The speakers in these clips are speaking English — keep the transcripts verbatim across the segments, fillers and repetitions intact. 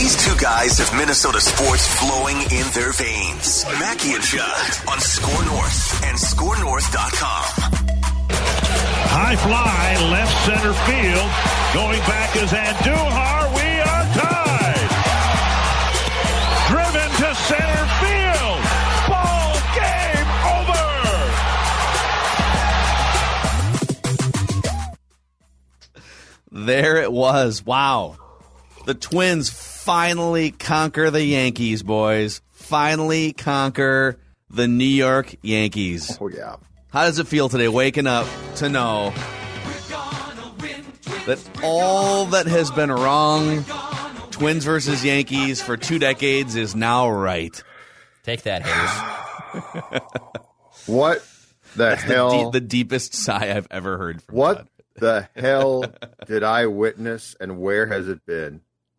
These two guys have Minnesota sports flowing in their veins. Mackey and Judd on Score North and score north dot com. High fly, left center field. Going back is Andujar. We are tied. Driven to center field. Ball game over. There it was. Wow. The Twins finally conquer the Yankees, boys. Finally conquer the New York Yankees. Oh, yeah. How does it feel today waking up to know that all that has been wrong, Twins versus Yankees for two decades, is now right? Take that, Hayes. What the That's hell? The, deep, the deepest sigh I've ever heard from What God. the hell did I witness, and where has it been?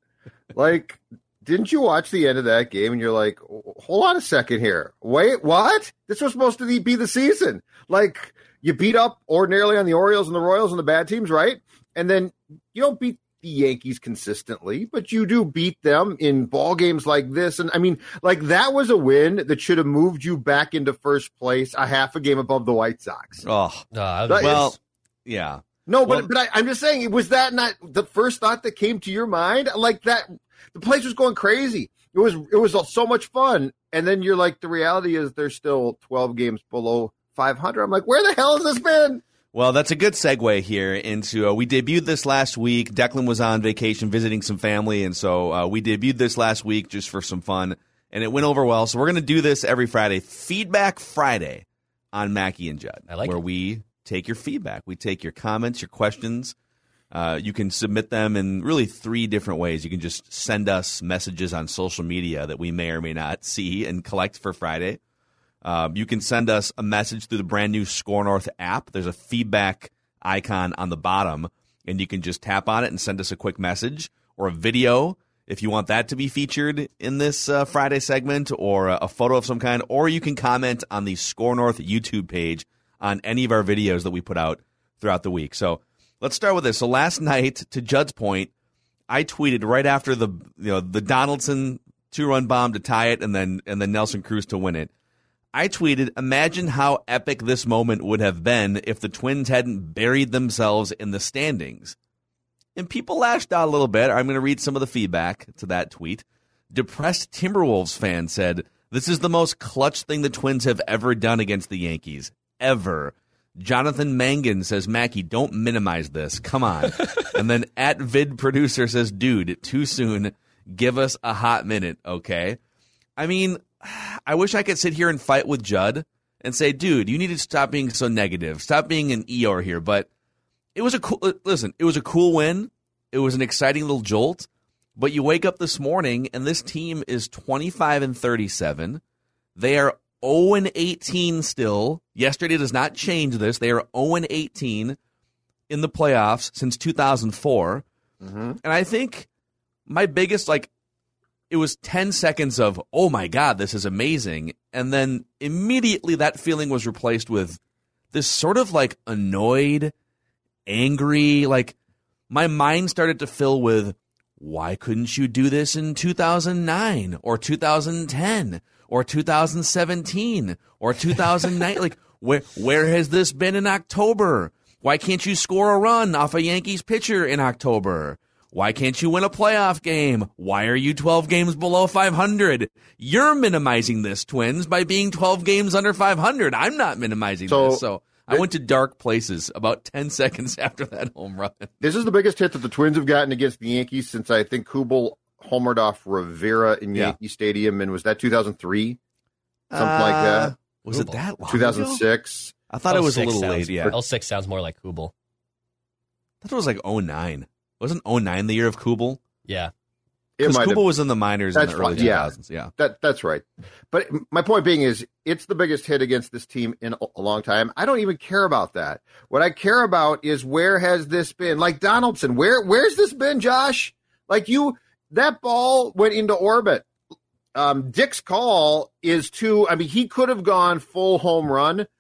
Like, didn't you watch the end of that game and you're like, hold on a second here. Wait, what? This was supposed to be the season. Like, you beat up ordinarily on the Orioles and the Royals and the bad teams, right? And then you don't beat the Yankees consistently, but you do beat them in ball games like this. And I mean, like, that was a win that should have moved you back into first place, a half a game above the White Sox. Oh, Uh, That- well, yeah. No, but Well- but I, I'm just saying, was that not the first thought that came to your mind? Like that, the place was going crazy. It was it was so much fun, and then you're like, the reality is they're still twelve games below five hundred. I'm like, where the hell has this been? Well, that's a good segue here into uh, we debuted this last week. Declan was on vacation visiting some family, and so uh, we debuted this last week just for some fun, and it went over well. So we're going to do this every Friday, Feedback Friday on Mackey and Judd, I like where it. we take your feedback. We take your comments, your questions. Uh, you can submit them in really three different ways. You can just send us messages on social media that we may or may not see and collect for Friday. Um, you can send us a message through the brand new Score North app. There's a feedback icon on the bottom, and you can just tap on it and send us a quick message or a video if you want that to be featured in this uh, Friday segment, or a, a photo of some kind. Or you can comment on the Score North YouTube page on any of our videos that we put out throughout the week. So let's start with this. So last night, to Judd's point, I tweeted right after the you know the Donaldson two-run bomb to tie it, and then and then Nelson Cruz to win it. I tweeted, imagine how epic this moment would have been if the Twins hadn't buried themselves in the standings. And people lashed out a little bit. I'm going to read some of the feedback to that tweet. Depressed Timberwolves fan said, this is the most clutch thing the Twins have ever done against the Yankees. Ever. Jonathan Mangan says, Mackey, don't minimize this. Come on. And then at Vid Producer says, dude, too soon. Give us a hot minute, okay? I mean, I wish I could sit here and fight with Judd and say, dude, you need to stop being so negative. Stop being an Eeyore here. But it was a cool, listen, it was a cool win. It was an exciting little jolt. But you wake up this morning and this team is twenty-five and thirty-seven. They are oh and eighteen still. Yesterday does not change this. They are oh and eighteen in the playoffs since two thousand four. Mm-hmm. And I think my biggest, like, it was ten seconds of, oh my God, this is amazing. And then immediately that feeling was replaced with this sort of like annoyed, angry, like my mind started to fill with, why couldn't you do this in two thousand nine or two thousand ten or two thousand seventeen or two thousand nine? Like, where where has this been in October? Why can't you score a run off a Yankees pitcher in October? Why can't you win a playoff game? Why are you twelve games below five hundred? You're minimizing this, Twins, by being twelve games under five hundred. I'm not minimizing So, this. So I went to dark places about ten seconds after that home run. This is the biggest hit that the Twins have gotten against the Yankees since I think Kubel homered off Rivera in Yeah. Yankee Stadium. And was that two thousand three? Something Uh, like that. Was it that long two thousand ago? six. I thought it was a oh six little sounds, late, yeah. oh six sounds more like Kubel. I thought it was like oh nine. Wasn't oh nine the year of Kubel? Yeah. It Because might Kubel have. was in the minors in That's the early fine, yeah. two thousands. Yeah. That that's right. But my point being is, it's the biggest hit against this team in a, a long time. I don't even care about that. What I care about is, where has this been? Like Donaldson, where where's this been, Josh? Like you, that ball went into orbit. Um, Dick's call is too. I mean, he could have gone full home run.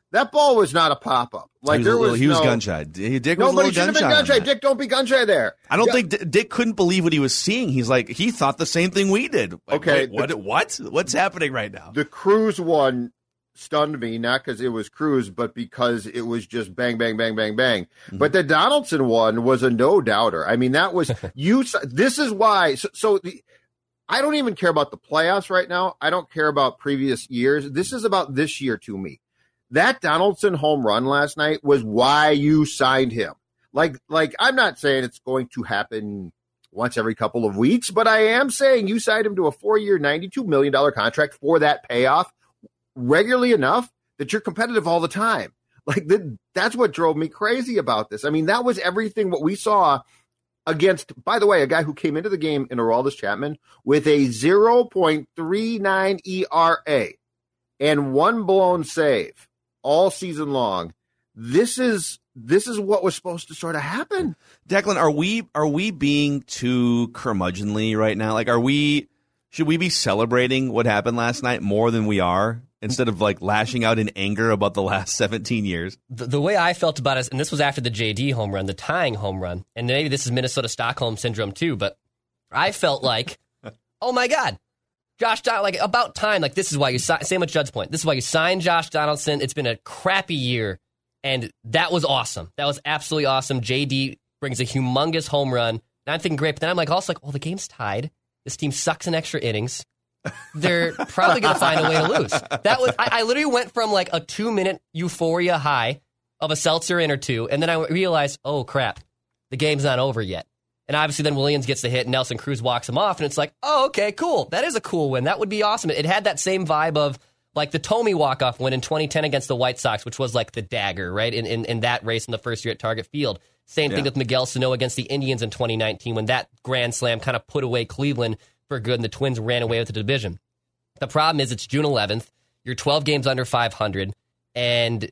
That ball was not a pop-up. Like, he was, there little, was he was no, gun shy. Dick was Nobody a should little have been gun gun shy. shy. Dick, don't be gun shy there. I don't yeah. think D- Dick couldn't believe what he was seeing. He's like, he thought the same thing we did. Like, okay. Wait, what? The, what? What's happening right now? The Cruz one stunned me, not because it was Cruz, but because it was just bang, bang, bang, bang, bang. Mm-hmm. But the Donaldson one was a no-doubter. I mean, that was you. This is why. So, so the, I don't even care about the playoffs right now. I don't care about previous years. This is about this year to me. That Donaldson home run last night was why you signed him. Like, like I'm not saying it's going to happen once every couple of weeks, but I am saying you signed him to a four-year, ninety-two million dollars contract for that payoff regularly enough that you're competitive all the time. Like, the, that's what drove me crazy about this. I mean, that was everything what we saw against, by the way, a guy who came into the game in Aroldis Chapman with a zero point three nine E R A and one blown save all season long. This is this is what was supposed to sort of happen. Declan, are we are we being too curmudgeonly right now? Like, are we should we be celebrating what happened last night more than we are, instead of like lashing out in anger about the last seventeen years? The, the way I felt about it, and this was after the J D home run, the tying home run, and maybe this is Minnesota Stockholm syndrome too, but I felt like, oh my God, Josh Don, like about time. Like, this is why you si- same with Judd's point. This is why you signed Josh Donaldson. It's been a crappy year, and that was awesome. That was absolutely awesome. J D brings a humongous home run, and I'm thinking great. But then I'm like, also like, well, the game's tied. This team sucks in extra innings. They're probably going to find a way to lose. That was I, I literally went from like a two minute euphoria high of a seltzer in or two, and then I realized, oh crap, the game's not over yet. And obviously then Williams gets the hit and Nelson Cruz walks him off, and it's like, oh, okay, cool. That is a cool win. That would be awesome. It had that same vibe of like the Tomey walk-off win in twenty ten against the White Sox, which was like the dagger, right, in, in, in that race in the first year at Target Field. Same yeah. thing with Miguel Sano against the Indians in twenty nineteen when that grand slam kind of put away Cleveland for good and the Twins ran away with the division. The problem is it's June eleventh. You're twelve games under five hundred, and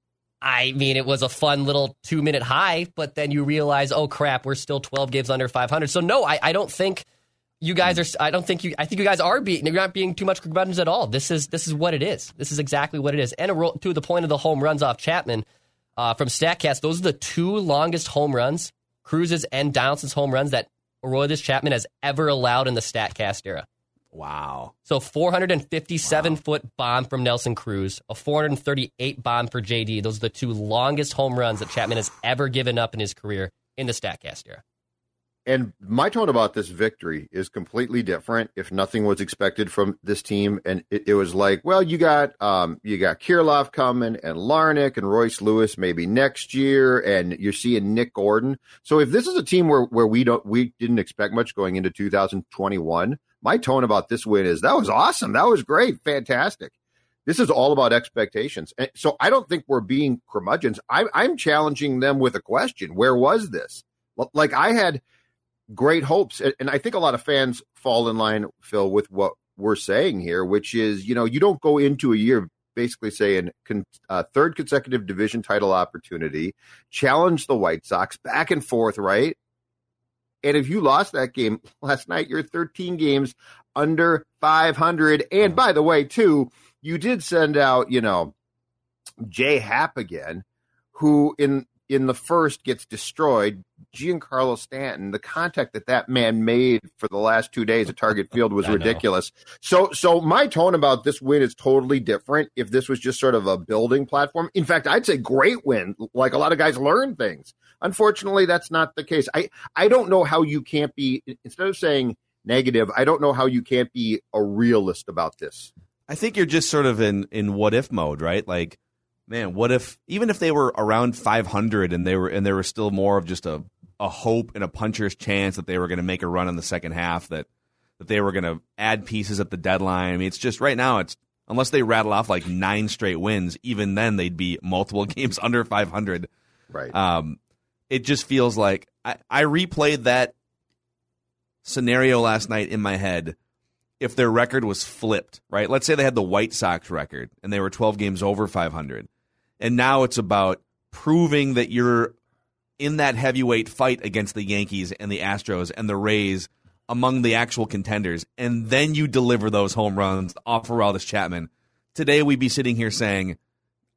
I mean, it was a fun little two-minute high, but then you realize, oh, crap, we're still twelve games under five hundred. So, no, I, I don't think you guys are, I don't think you, I think you guys are being, you're not being too much curmudgeons at all. This is this is what it is. This is exactly what it is. And a, to the point of the home runs off Chapman uh, from StatCast, those are the two longest home runs, Cruz's and Donaldson's home runs, that Aroldis Chapman has ever allowed in the StatCast era. Wow. So four hundred fifty-seven wow. foot bomb from Nelson Cruz, a four hundred thirty-eight bomb for J D. Those are the two longest home runs that Chapman has ever given up in his career in the StatCast era. And my tone about this victory is completely different. If nothing was expected from this team, and it, it was like, well, you got um, you got Kirilloff coming, and Larnach and Royce Lewis maybe next year, and you're seeing Nick Gordon. So if this is a team where where we don't we didn't expect much going into two thousand twenty-one, my tone about this win is that was awesome, that was great, fantastic. This is all about expectations, and so I don't think we're being curmudgeons. I'm I'm challenging them with a question: where was this? Like, I had great hopes. And I think a lot of fans fall in line, Phil, with what we're saying here, which is, you know, you don't go into a year basically saying con- uh, third consecutive division title opportunity, challenge the White Sox back and forth, right? And if you lost that game last night, you're thirteen games under five hundred. And by the way, too, you did send out, you know, Jay Happ again, who in in the first gets destroyed. Giancarlo Stanton, the contact that that man made for the last two days at Target Field was ridiculous. So, so my tone about this win is totally different if this was just sort of a building platform. In fact, I'd say great win. Like, a lot of guys learn things. Unfortunately, that's not the case. I, I don't know how you can't be, instead of saying negative, I don't know how you can't be a realist about this. I think you're just sort of in, in what if mode, right? Like, man, what if, even if they were around five hundred and they were, and there was still more of just a, a hope and a puncher's chance that they were going to make a run in the second half, that, that they were going to add pieces at the deadline. I mean, it's just right now, it's, unless they rattle off like nine straight wins, even then they'd be multiple games under five hundred. Right. Um, it just feels like I, I replayed that scenario last night in my head. If their record was flipped, right? Let's say they had the White Sox record and they were twelve games over five hundred. And now it's about proving that you're in that heavyweight fight against the Yankees and the Astros and the Rays among the actual contenders. And then you deliver those home runs off Aroldis Chapman. Today we'd be sitting here saying,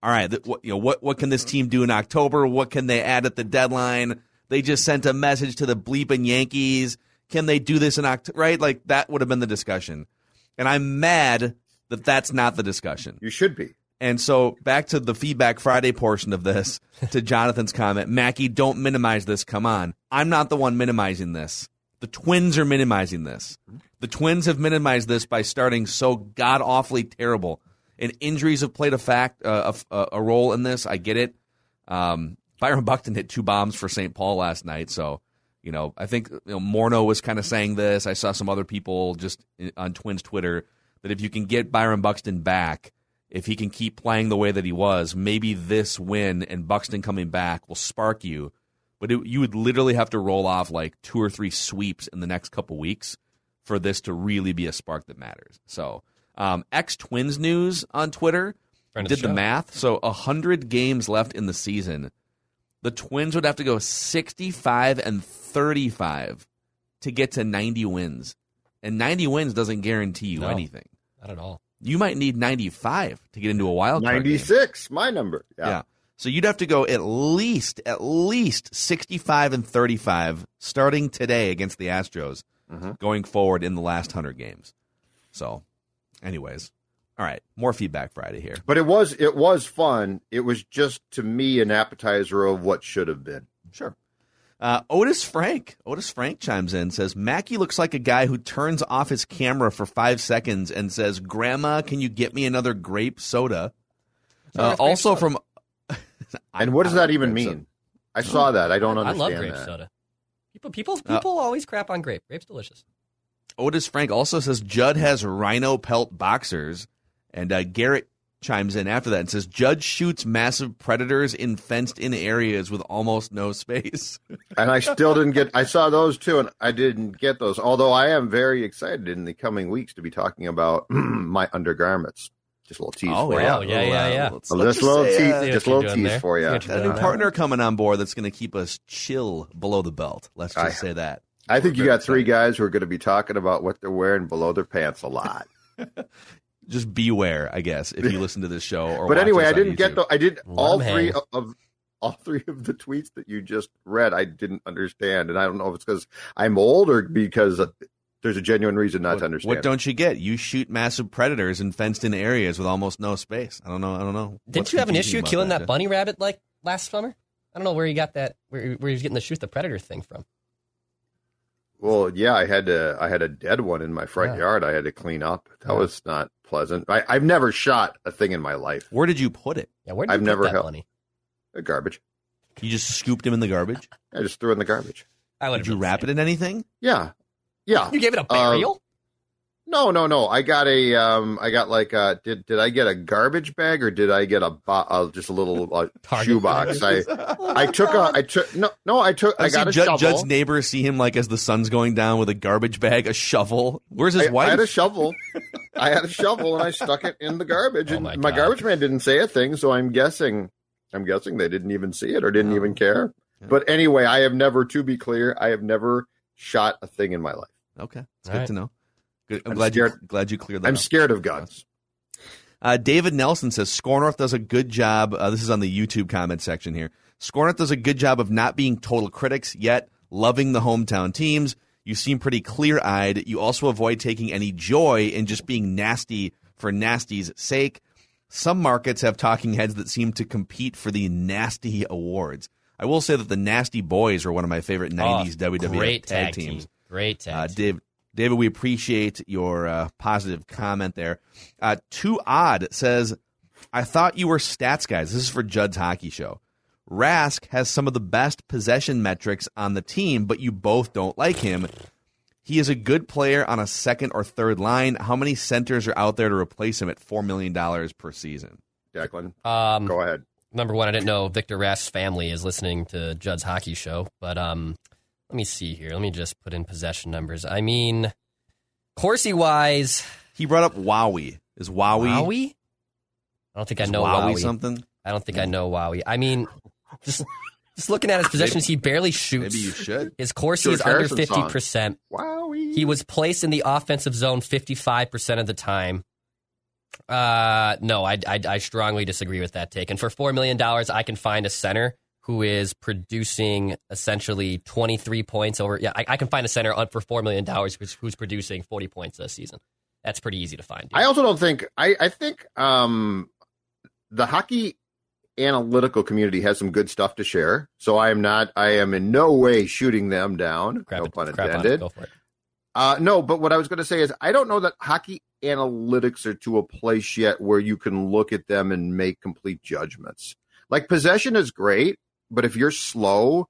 all right, th- what, you know, what what can this team do in October? What can they add at the deadline? They just sent a message to the bleeping Yankees. Can they do this in October? Right, like that would have been the discussion. And I'm mad that that's not the discussion. You should be. And so back to the Feedback Friday portion of this, to Jonathan's comment, Mackey, don't minimize this. Come on. I'm not the one minimizing this. The Twins are minimizing this. The Twins have minimized this by starting so god-awfully terrible. And injuries have played a fact, uh, a, a role in this. I get it. Um, Byron Buxton hit two bombs for Saint Paul last night. So, you know, I think you know, Morneau was kind of saying this. I saw some other people just on Twins Twitter that if you can get Byron Buxton back, if he can keep playing the way that he was, maybe this win and Buxton coming back will spark you. But it, you would literally have to roll off like two or three sweeps in the next couple weeks for this to really be a spark that matters. So, um, ex-Twins news on Twitter Friend of did the the, show. math. So one hundred games left in the season. The Twins would have to go sixty-five and thirty-five to get to ninety wins. And ninety wins doesn't guarantee you No. anything. Not at all. You might need ninety-five to get into a wild card game. ninety-six, my number. Yeah. Yeah. So you'd have to go at least, at least sixty-five and thirty-five starting today against the Astros Mm-hmm. going forward in the last one hundred games. So, anyways. All right. More Feedback Friday here. But it was it was fun. It was just, to me, an appetizer of what should have been. Sure. Uh, Otis Frank. Otis Frank chimes in, says, Mackey looks like a guy who turns off his camera for five seconds and says, Grandma, can you get me another grape soda? Uh, grape also soda. from... And what does that even grape mean? soda. I saw that. I don't I understand love grape that. soda. People, people, Uh, people always crap on grape. Grape's delicious. Otis Frank also says Judd has rhino pelt boxers. And uh, Garrett chimes in after that and says Judd shoots massive predators in fenced-in areas with almost no space. And I still didn't get. I saw those too, and I didn't get those. Although I am very excited in the coming weeks to be talking about my undergarments. Just a little tease Oh, for yeah. you. yeah, yeah, yeah. Let's, So let's just a little say, tease, uh, See just a what little you're doing tease there. for you. See what you're a doing new there. partner coming on board that's going to keep us chill below the belt. Let's just I- say that. I think you We're got three excited. guys who are going to be talking about what they're wearing below their pants a lot. Just beware, I guess, if you listen to this show. Or But watch anyway, us I on didn't get YouTube. the. I did all Let 'em three hang. of, of all three of the tweets that you just read. I didn't understand, and I don't know if it's because I'm old or because there's a genuine reason not What, to understand. what don't you get? You shoot massive predators in fenced-in areas with almost no space. I don't know. I don't know. Didn't What's you have an confusing issue about killing that, Jeff? bunny rabbit like last summer? I don't know where you got that. Where, where he was getting the shoot the predator thing from. Well, yeah, I had to. I had a dead one in my front Yeah. yard. I had to clean up. That Yeah. was not pleasant. I, I've never shot a thing in my life. Where did you put it? Yeah, where did I've you put never that held- bunny? Uh, Garbage. You just scooped him in the garbage? I just threw it in the garbage. I would Did you wrap it in anything? Yeah, yeah. You gave it a Uh, burial? No, no, no. I got a. Um, I got like a. Did did I get a garbage bag or did I get a bo- uh, just a little uh, Target shoebox? I I took a. I took no no. I took. I I've got seen a Judd, shovel. Judd's neighbors see him like as the sun's going down with a garbage bag, a shovel. Where's his I, wife? I had a shovel. I had a shovel and I stuck it in the garbage. Oh and my my, God. garbage man didn't say a thing, so I'm guessing. I'm guessing they didn't even see it or didn't No. even care. But anyway, I have never. To be clear, I have never shot a thing in my life. Okay, it's All good right. to know. Good. I'm, I'm glad you scared. glad you cleared that I'm up. scared of guns. Uh, David Nelson says Score North does a good job. Uh, this is on the YouTube comment section here. Score North does a good job of not being total critics, yet loving the hometown teams. You seem pretty clear-eyed. You also avoid taking any joy in just being nasty for nasty's sake. Some markets have talking heads that seem to compete for the nasty awards. I will say that the Nasty Boys were one of my favorite nineties Oh, W W F great tag, tag teams. team. Great tag Uh, team. Dave, David, we appreciate your uh, positive comment there. Uh, Too Odd says, I thought you were stats guys. This is for Judd's Hockey Show. Rask has some of the best possession metrics on the team, but you both don't like him. He is a good player on a second or third line. How many centers are out there to replace him at four million dollars per season? Declan, Um, go ahead. number one, I didn't know Victor Rask's family is listening to Judd's Hockey Show, but um, let me see here. Let me just put in possession numbers. I mean, Corsi wise, He brought up Wowie. Is Wowie, Wowie? I don't think I is know Wowie Wowie. something? I don't think I know Wowie. I mean, just just looking at his possessions, he barely shoots. Maybe you should. His Corsi George is under Harrison fifty song. percent. Wowie. He was placed in the offensive zone fifty-five percent of the time. Uh, no, I, I, I strongly disagree with that take. And for four million dollars, I can find a center who is producing essentially twenty-three points over. Yeah, I, I can find a center on for four million dollars who's, who's producing forty points this season. That's pretty easy to find. Dude. I also don't think, I, I think um, the hockey analytical community has some good stuff to share. So I am not, I am in no way shooting them down. Grab no it, pun grab intended. Go for it. Uh, no, but what I was going to say is I don't know that hockey analytics are to a place yet where you can look at them and make complete judgments. Like possession is great, but if you're slow,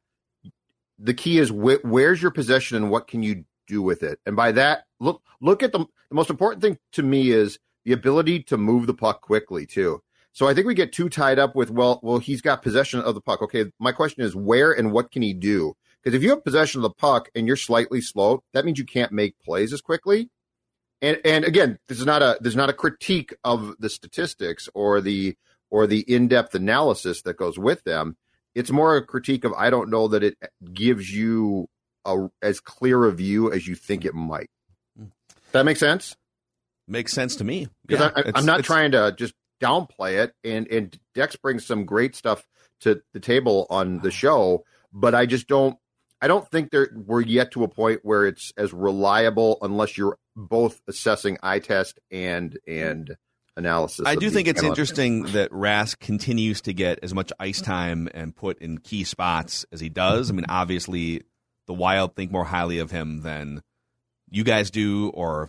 the key is wh- where's your possession and what can you do with it? And by that, look look at the, the most important thing to me is the ability to move the puck quickly too. So I think we get too tied up with, well, well, he's got possession of the puck. Okay, my question is where and what can he do? Because if you have possession of the puck and you're slightly slow, that means you can't make plays as quickly. And and again, this is not a there's not a critique of the statistics or the or the in-depth analysis that goes with them. It's more a critique of I don't know that it gives you a as clear a view as you think it might. Does that make sense? Makes sense to me. Because Yeah, I'm not it's, trying to just downplay it, and and Dex brings some great stuff to the table on the show, but I just don't. I don't think there we're yet to a point where it's as reliable unless you're both assessing eye test and and analysis. I do think it's analysis. interesting that Rask continues to get as much ice time and put in key spots as he does. I mean, obviously, the Wild think more highly of him than you guys do, or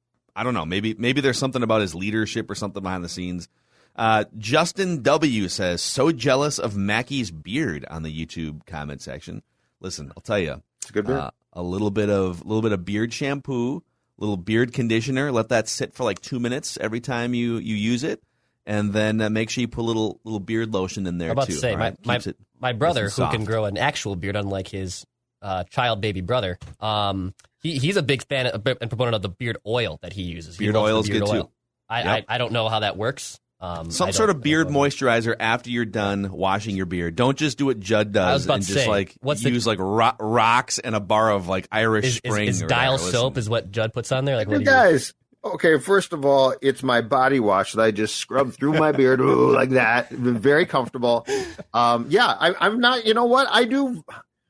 I don't know. Maybe maybe there's something about his leadership or something behind the scenes. Uh, Justin W. says, so jealous of Mackey's beard on the YouTube comment section. Listen, I'll tell you, It's a good beard. uh, a little bit of little bit of beard shampoo, a little beard conditioner. Let that sit for like two minutes every time you, you use it, and then uh, make sure you put a little little beard lotion in there I'm about too. to say, all my, right? my, Keeps it my brother, nice who and can soft. grow an actual beard, unlike his uh, child baby brother, um, he, he's a big fan of, and proponent of the beard oil that he uses. He Beard loves the oil is beard good, oil. too. I, Yep. I I don't know how that works. Um, Some I sort don't- of beard I don't know. moisturizer after you're done washing your beard. Don't just do what Judd I was does about and to just say, like what's the- use like ro- rocks and a bar of like Irish Is, is, Spring. is or dial whatever. soap Listen. is what Judd puts on there? Like, what You do you- guys, okay, first of all, it's my body wash that I just scrub through my beard ooh, like that. Very comfortable. Um, yeah, I, I'm not, you know what? I do,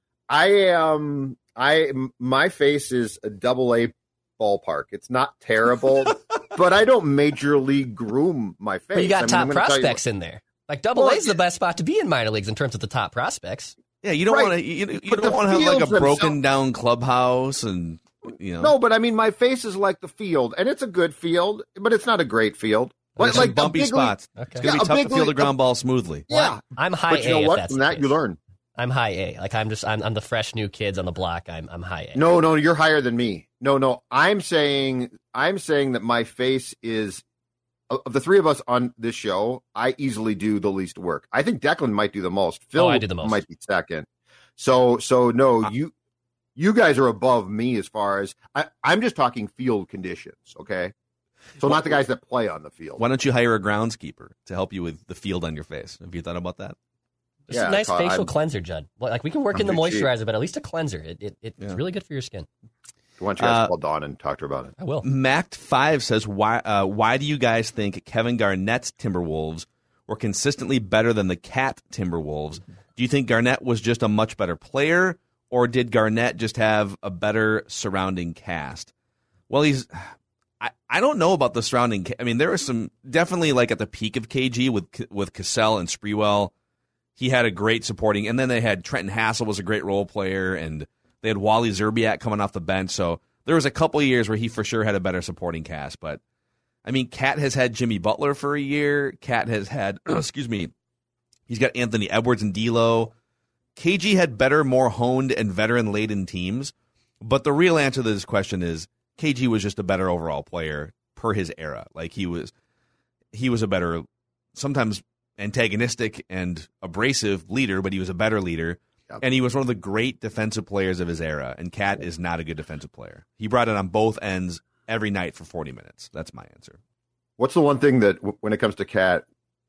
I am, I, my face is a double A ballpark. It's not terrible, but I don't majorly groom my face. But you got I mean, top I'm gonna tell you prospects in there. Like double Well, A is the best spot to be in minor leagues in terms of the top prospects. Yeah, you don't Right. want to. You, you But don't the want to have like a fields broken down clubhouse, and you know. No, but I mean, my face is like the field, and it's a good field, but it's not a great field. There's Like, some like bumpy the big league- spots. Okay. It's gonna Yeah, be a tough to big field a league- ground ball smoothly. Yeah, I'm high but you know A. If what? that's From the that, you case. learn. I'm high A. Like I'm just I'm, I'm the fresh new kids on the block. I'm I'm high A. No, no, you're higher than me. No, no, I'm saying, I'm saying that my face is of the three of us on this show. I easily do the least work. I think Declan might do the most. Phil Oh, I do the most. might be second. So, so no, you, you guys are above me as far as I, I'm just talking field conditions. Okay, so not the guys that play on the field. Why don't you hire a groundskeeper to help you with the field on your face? Have you thought about that? It's Yeah, a nice I- facial I'm- cleanser, Judd. Well, like we can work I'm in the too cheap. moisturizer, but at least a cleanser. It, it it's Yeah. really good for your skin. Why don't you guys Uh, call Dawn and talk to her about it? I will. Mact five says, why uh, why do you guys think Kevin Garnett's Timberwolves were consistently better than the Cat Timberwolves? Do you think Garnett was just a much better player, or did Garnett just have a better surrounding cast? Well, he's I, I don't know about the surrounding ca- I mean, there was some definitely like at the peak of K G with with Cassell and Sprewell, he had a great supporting, and then they had Trenton Hassel was a great role player, and they had Wally Zerbiak coming off the bench. So there was a couple of years where he for sure had a better supporting cast. But, I mean, Cat has had Jimmy Butler for a year. Cat has had, excuse me, he's got Anthony Edwards and D'Lo. K G had better, more honed and veteran-laden teams. But the real answer to this question is K G was just a better overall player per his era. Like, he was, he was a better, sometimes antagonistic and abrasive leader, but he was a better leader. And he was one of the great defensive players of his era, and Cat is not a good defensive player. He brought it on both ends every night for forty minutes. That's my answer. What's the one thing that w- when it comes to Cat,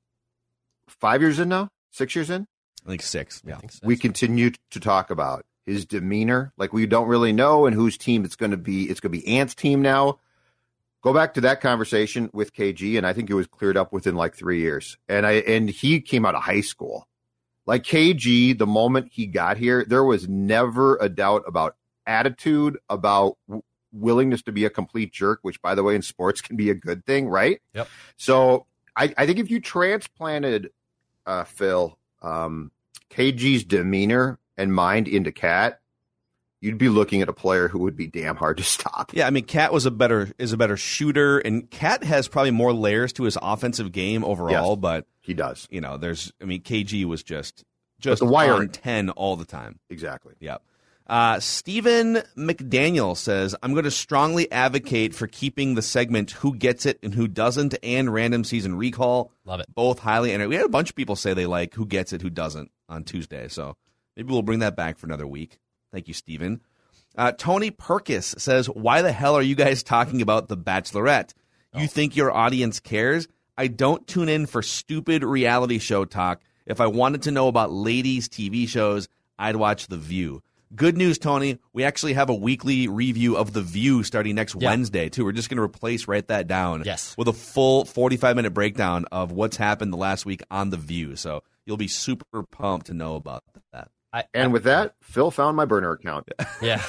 five years in now, six years in, I think six. Yeah. I think so. we continue to talk about his demeanor. Like we don't really know and whose team it's going to be. It's going to be Ant's team now. Go back to that conversation with K G, and I think it was cleared up within like three years. And I and he came out of high school. Like K G, the moment he got here, there was never a doubt about attitude, about w- willingness to be a complete jerk, which, by the way, in sports can be a good thing, right? Yep. So I, I think if you transplanted uh, Phil um, K G's demeanor and mind into Cat, you'd be looking at a player who would be damn hard to stop. Yeah, I mean, Cat was a better is a better shooter, and Cat has probably more layers to his offensive game overall. Yes, but he does. You know, there's. I mean, K G was just just the wire on ten all the time. Exactly. Yep. Uh, Stephen McDaniel says, I'm going to strongly advocate for keeping the segment Who Gets It and Who Doesn't and Random Season Recall. Love it. Both highly. And we had a bunch of people say they like Who Gets It, Who Doesn't on Tuesday. So maybe we'll bring that back for another week. Thank you, Stephen. Uh, Tony Perkis says, why the hell are you guys talking about The Bachelorette? You oh. think your audience cares? I don't tune in for stupid reality show talk. If I wanted to know about ladies' T V shows, I'd watch The View. Good news, Tony. We actually have a weekly review of The View starting next yeah. Wednesday, too. We're just going to replace, write that down, yes. with a full forty-five minute breakdown of what's happened the last week on The View. So you'll be super pumped to know about that. I, and I, with that, Phil found my burner account. Yeah.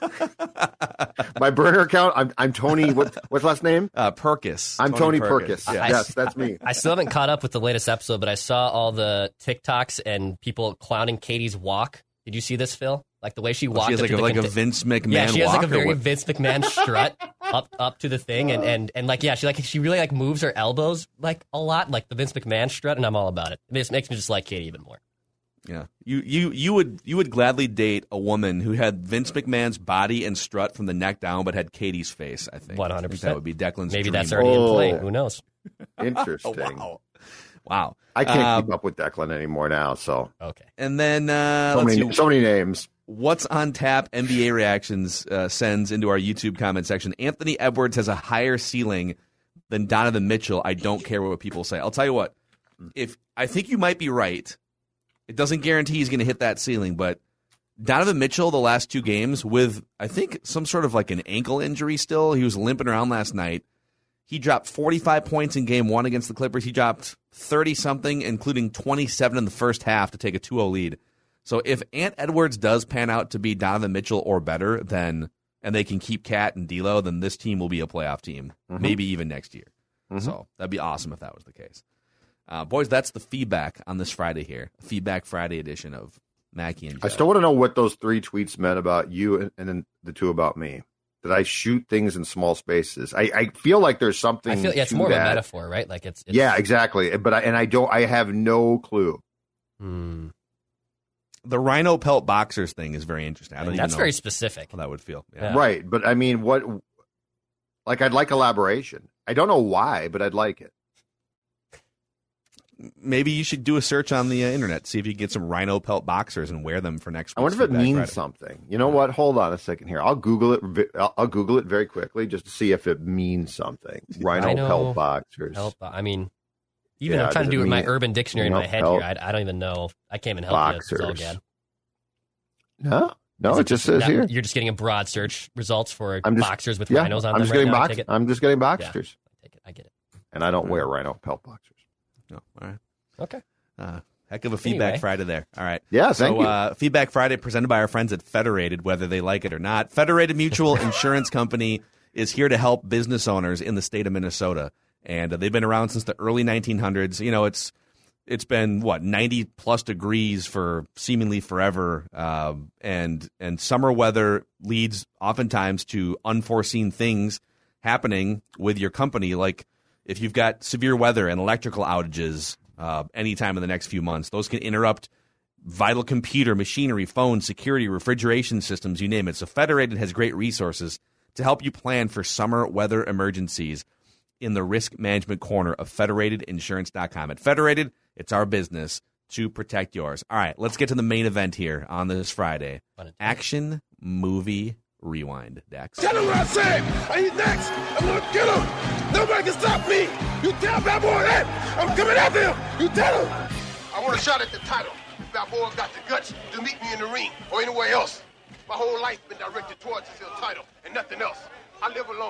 My burner account, I'm, I'm Tony, what, what's last name? Uh, Perkis. I'm Tony, Tony Perkis. Perkis. Yeah. Yes, that's me. I still haven't caught up with the latest episode, but I saw all the TikToks and people clowning Katie's walk. Did you see this, Phil? Like the way she walked well, she has up like, to a, the like conti- a Vince McMahon Yeah, she has walk like a very what? Vince McMahon strut up up to the thing, and, and and like yeah, she like she really like moves her elbows like a lot, like the Vince McMahon strut, and I'm all about it. This makes me just like Katie even more. Yeah, you you you would you would gladly date a woman who had Vince McMahon's body and strut from the neck down, but had Katie's face. I think one hundred percent that would be Declan's. Maybe dream. that's already oh. in play. Who knows? Interesting. oh, wow. Wow. I can't um, keep up with Declan anymore now. So okay. And then uh, so, let's many, see. so many names. What's on tap? N B A reactions uh, sends into our YouTube comment section. Anthony Edwards has a higher ceiling than Donovan Mitchell. I don't care what people say. I'll tell you what. If I think you might be right. It doesn't guarantee he's going to hit that ceiling, but Donovan Mitchell, the last two games, with, I think, some sort of like an ankle injury still. He was limping around last night. He dropped forty-five points in game one against the Clippers. He dropped thirty-something, including twenty-seven in the first half to take a two oh lead. So if Ant Edwards does pan out to be Donovan Mitchell or better, then and they can keep Cat and D'Lo, then this team will be a playoff team, mm-hmm. maybe even next year. Mm-hmm. So that'd be awesome if that was the case. Uh, boys, that's the feedback on this Friday here. Feedback Friday edition of Mackie and Judd. I still want to know what those three tweets meant about you and, and then the two about me. Did I shoot things in small spaces? I, I feel like there's something. I feel yeah, it's to more that. of a metaphor, right? Like it's, it's... yeah, exactly. But I, and I don't. I have no clue. Hmm. The rhino pelt boxers thing is very interesting. I don't I mean, even that's know very specific. how that would feel. Yeah. Yeah. Right, but I mean, what? Like, I'd like elaboration. I don't know why, but I'd like it. Maybe you should do a search on the uh, internet, see if you can get some rhino pelt boxers and wear them for next week. I wonder if it means Friday. something. You know what? Hold on a second here. I'll Google it. I'll, I'll Google it very quickly just to see if it means something. Rhino, rhino pelt boxers. Pelt, I mean, even yeah, I'm trying to do it with my Urban Dictionary in my head pelt here. I, I don't even know. I can't even help boxers. you. It's all good. No, no, Is it, it just says that, here. You're just getting a broad search results for I'm just, boxers with yeah, rhinos on I'm them just right getting now. box, I'm just getting boxers. Yeah, I take it. I get it. And I don't wear rhino pelt boxers. No, all right. Okay. Uh, heck of a Feedback anyway. Friday there. All right. Yeah, thank so, you. Uh, Feedback Friday presented by our friends at Federated, whether they like it or not. Federated Mutual Insurance Company is here to help business owners in the state of Minnesota. And uh, they've been around since the early nineteen hundreds. You know, it's it's been, what, ninety plus degrees for seemingly forever. Uh, and and summer weather leads oftentimes to unforeseen things happening with your company, like if you've got severe weather and electrical outages uh, anytime in the next few months. Those can interrupt vital computer, machinery, phone, security, refrigeration systems, you name it. So Federated has great resources to help you plan for summer weather emergencies in the risk management corner of federated insurance dot com. At Federated, it's our business to protect yours. All right, let's get to the main event here on this Friday. Action Movie Rewind, Dex. Tell him what I said. He's next. I'm going to get him. Nobody can stop me. You tell Balboa that. I'm coming after him. You tell him. I want a shot at the title. Balboa's got the guts to meet me in the ring or anywhere else. My whole life been directed towards this title and nothing else. I live alone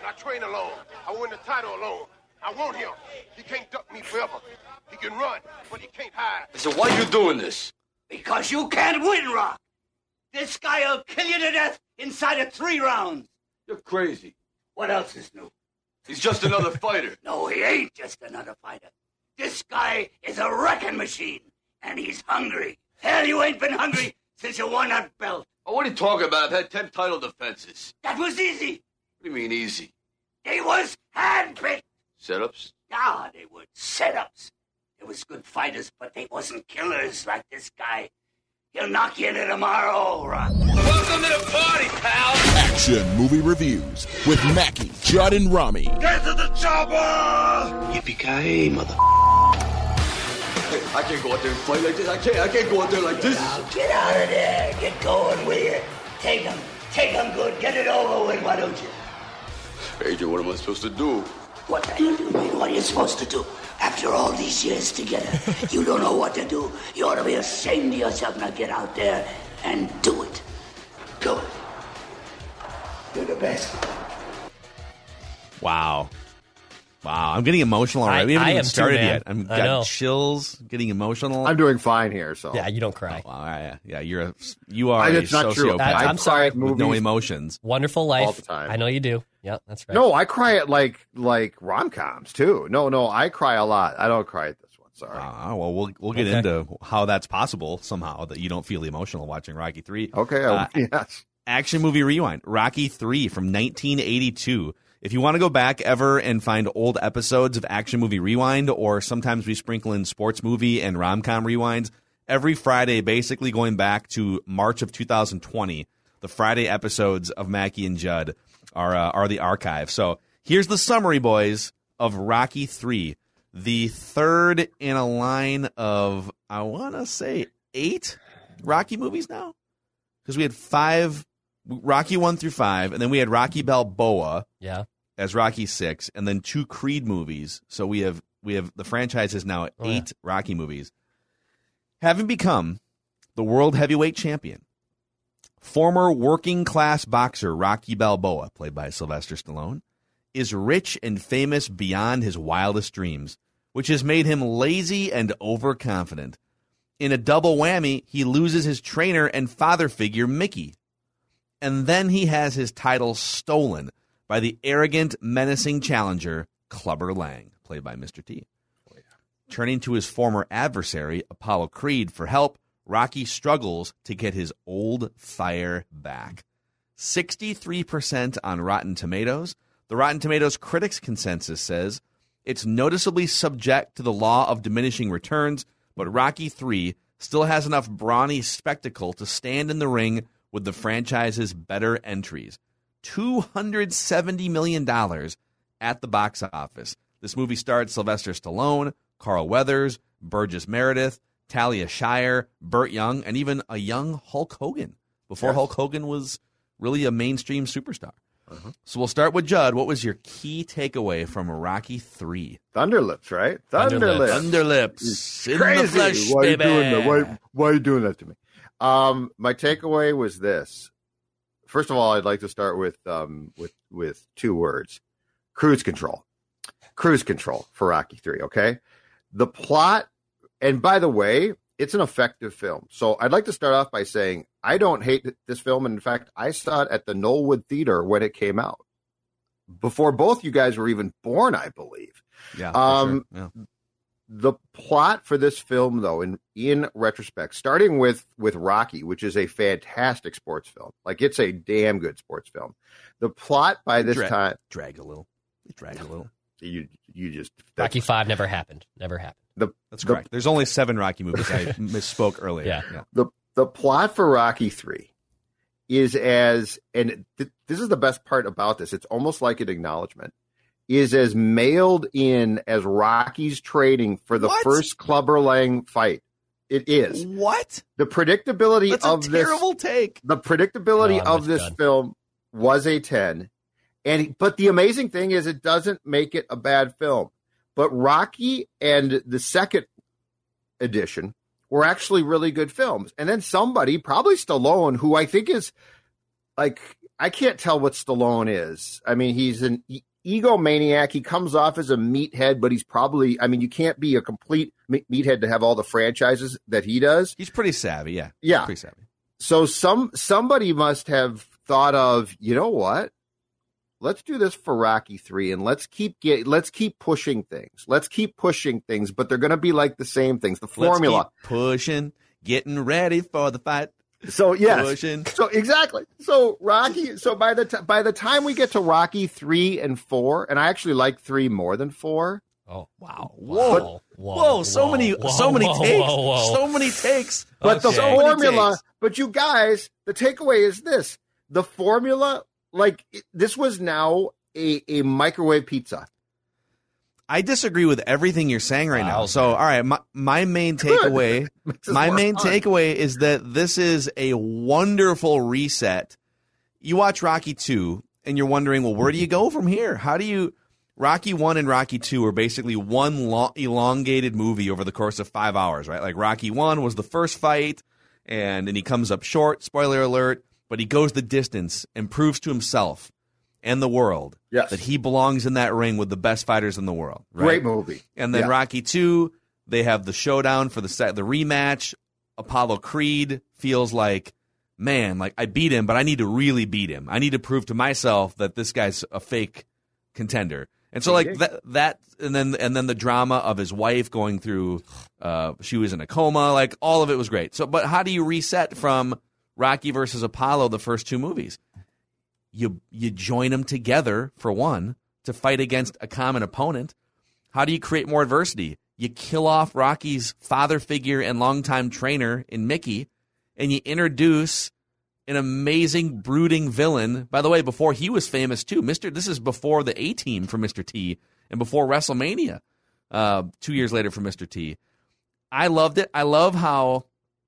and I train alone. I win the title alone. I want him. He can't duck me forever. He can run, but he can't hide. So why you doing this? Because you can't win, Rock. This guy will kill you to death inside of three rounds. You're crazy. What else is new? He's just another fighter. No, he ain't just another fighter. This guy is a wrecking machine, and he's hungry. Hell, you ain't been hungry since you won that belt. Oh, what are you talking about? I've had ten title defenses. That was easy. What do you mean easy? They was handpicked. Setups? Ah, they were setups. They was good fighters, but they wasn't killers like this guy. He'll knock you into tomorrow, Rock. Welcome to the party, pal! Action Movie Reviews with Mackie, Judd, and Rami. Get to the chopper! Yippee-ki-yay, mother... Hey, I can't go out there and fight like this. I can't. I can't go out there like this. Now get out of there. Get going with it. Take him. Take him good. Get it over with, why don't you? Adrian, what am I supposed to do? What the hell do you mean? What are you supposed to do? After all these years together, you don't know what to do. You ought to be ashamed of yourself. Now get out there and do it. Do it. You're the best. Wow. Wow, I'm getting emotional already. I- we haven't I even am too, started man. yet. I'm I got know. chills, getting emotional. I'm doing fine here, so Yeah, you don't cry. Oh, wow, yeah, yeah, you're a you are I- a it's not true. sociopath I- I'm sorry. with Movies. no emotions. Wonderful life. All the time. I know you do. Yep, that's right. No, I cry at like like rom coms too. No, no, I cry a lot. I don't cry at this one. Sorry. Uh, well, we'll we'll get Okay. into how that's possible somehow that you don't feel emotional watching Rocky three. Okay. Uh, yes. Action movie rewind. Rocky three from nineteen eighty-two. If you want to go back ever and find old episodes of Action Movie Rewind, or sometimes we sprinkle in sports movie and rom-com rewinds, every Friday, basically going back to March of two thousand twenty, the Friday episodes of Mackie and Judd are uh, are the archive. So here's the summary, boys, of Rocky three, the third in a line of, I want to say, eight Rocky movies now? Because we had five, Rocky one through five, and then we had Rocky Balboa Yeah. as Rocky six, and then two Creed movies. So we have we have the franchise is now at Oh, yeah. eight Rocky movies. Having become the world heavyweight champion, former working class boxer Rocky Balboa, played by Sylvester Stallone, is rich and famous beyond his wildest dreams, which has made him lazy and overconfident. In a double whammy, he loses his trainer and father figure, Mickey. And then he has his title stolen by the arrogant, menacing challenger, Clubber Lang, played by Mister T. Turning to his former adversary, Apollo Creed, for help, Rocky struggles to get his old fire back. sixty-three percent on Rotten Tomatoes. The Rotten Tomatoes critics' consensus says it's noticeably subject to the law of diminishing returns, but Rocky three still has enough brawny spectacle to stand in the ring with the franchise's better entries. two hundred seventy million dollars at the box office. This movie starred Sylvester Stallone, Carl Weathers, Burgess Meredith, Talia Shire, Burt Young, and even a young Hulk Hogan before Yes. Hulk Hogan was really a mainstream superstar. Uh-huh. So we'll start with Judd. What was your key takeaway from Rocky three? Thunderlips, right? Thunderlips. Thunderlips. Underlips in Crazy. the flesh, why baby. Are you doing that? Why, why are you doing that to me? Um, my takeaway was this. First of all, I'd like to start with um, with with two words: cruise control. Cruise control for Rocky three. Okay, the plot, and by the way, it's an effective film. So I'd like to start off by saying I don't hate this film. And in fact, I saw it at the Knollwood Theater when it came out, before both you guys were even born, I believe. Yeah. for Um, sure. Yeah. The plot for this film, though, in in retrospect, starting with with Rocky, which is a fantastic sports film, like it's a damn good sports film. The plot by this Dra- time, Dragged a little. It dragged a little. you you just Rocky five never happened. Never happened. the That's the, correct. There's only seven Rocky movies. I misspoke earlier. Yeah. the the plot for Rocky three is as, and th- this is the best part about this. It's almost like an acknowledgement. Is as mailed in as Rocky's training for the What? first Clubber Lang fight. It is What? the predictability That's of a this. terrible take. The predictability No, I'm of with this Judd. film was a ten, and but the amazing thing is it doesn't make it a bad film. But Rocky and the second edition were actually really good films. And then somebody, probably Stallone, who I think is like, I can't tell what Stallone is. I mean, he's an e- egomaniac. He comes off as a meathead, but he's probably, I mean, you can't be a complete me- meathead to have all the franchises that he does. He's pretty savvy, yeah. Yeah. He's pretty savvy. So some somebody must have thought of, you know what? Let's do this for Rocky three, and let's keep get let's keep pushing things. Let's keep pushing things, but they're going to be like the same things. The formula, let's keep pushing, getting ready for the fight. So yes, pushing. So exactly. So Rocky. So by the t- by the time we get to Rocky three and four, and I actually like three more than four. Oh wow! Whoa! But, whoa! Whoa! So whoa, many, whoa, so many whoa, takes, whoa, whoa. so many takes. But Okay. the So many formula. takes. But you guys, the takeaway is this: the formula, like it, this was now a, a microwave pizza. I disagree with everything you're saying right now. Wow. So, all right, my, my main takeaway, This is my more main fun. takeaway is that this is a wonderful reset. You watch Rocky two, and you're wondering, well, where do you go from here? How do you? Rocky one and Rocky two are basically one long, elongated movie over the course of five hours, right? Like Rocky one was the first fight, and then he comes up short. Spoiler alert! But he goes the distance and proves to himself and the world Yes. that he belongs in that ring with the best fighters in the world. Right? Great movie. And then Yeah. Rocky two, they have the showdown for the set, the rematch. Apollo Creed feels like, man, like I beat him, but I need to really beat him. I need to prove to myself that this guy's a fake contender. And so like that, that, and then and then the drama of his wife going through, uh, she was in a coma. Like all of it was great. So, but how do you reset from Rocky versus Apollo, the first two movies? You you join them together for one to fight against a common opponent. How do you create more adversity? You kill off Rocky's father figure and longtime trainer in Mickey, and you introduce an amazing brooding villain. By the way, before he was famous too, Mister This is before the A-Team for Mister T and before WrestleMania. Uh, two years later for Mister T. I loved it. I love how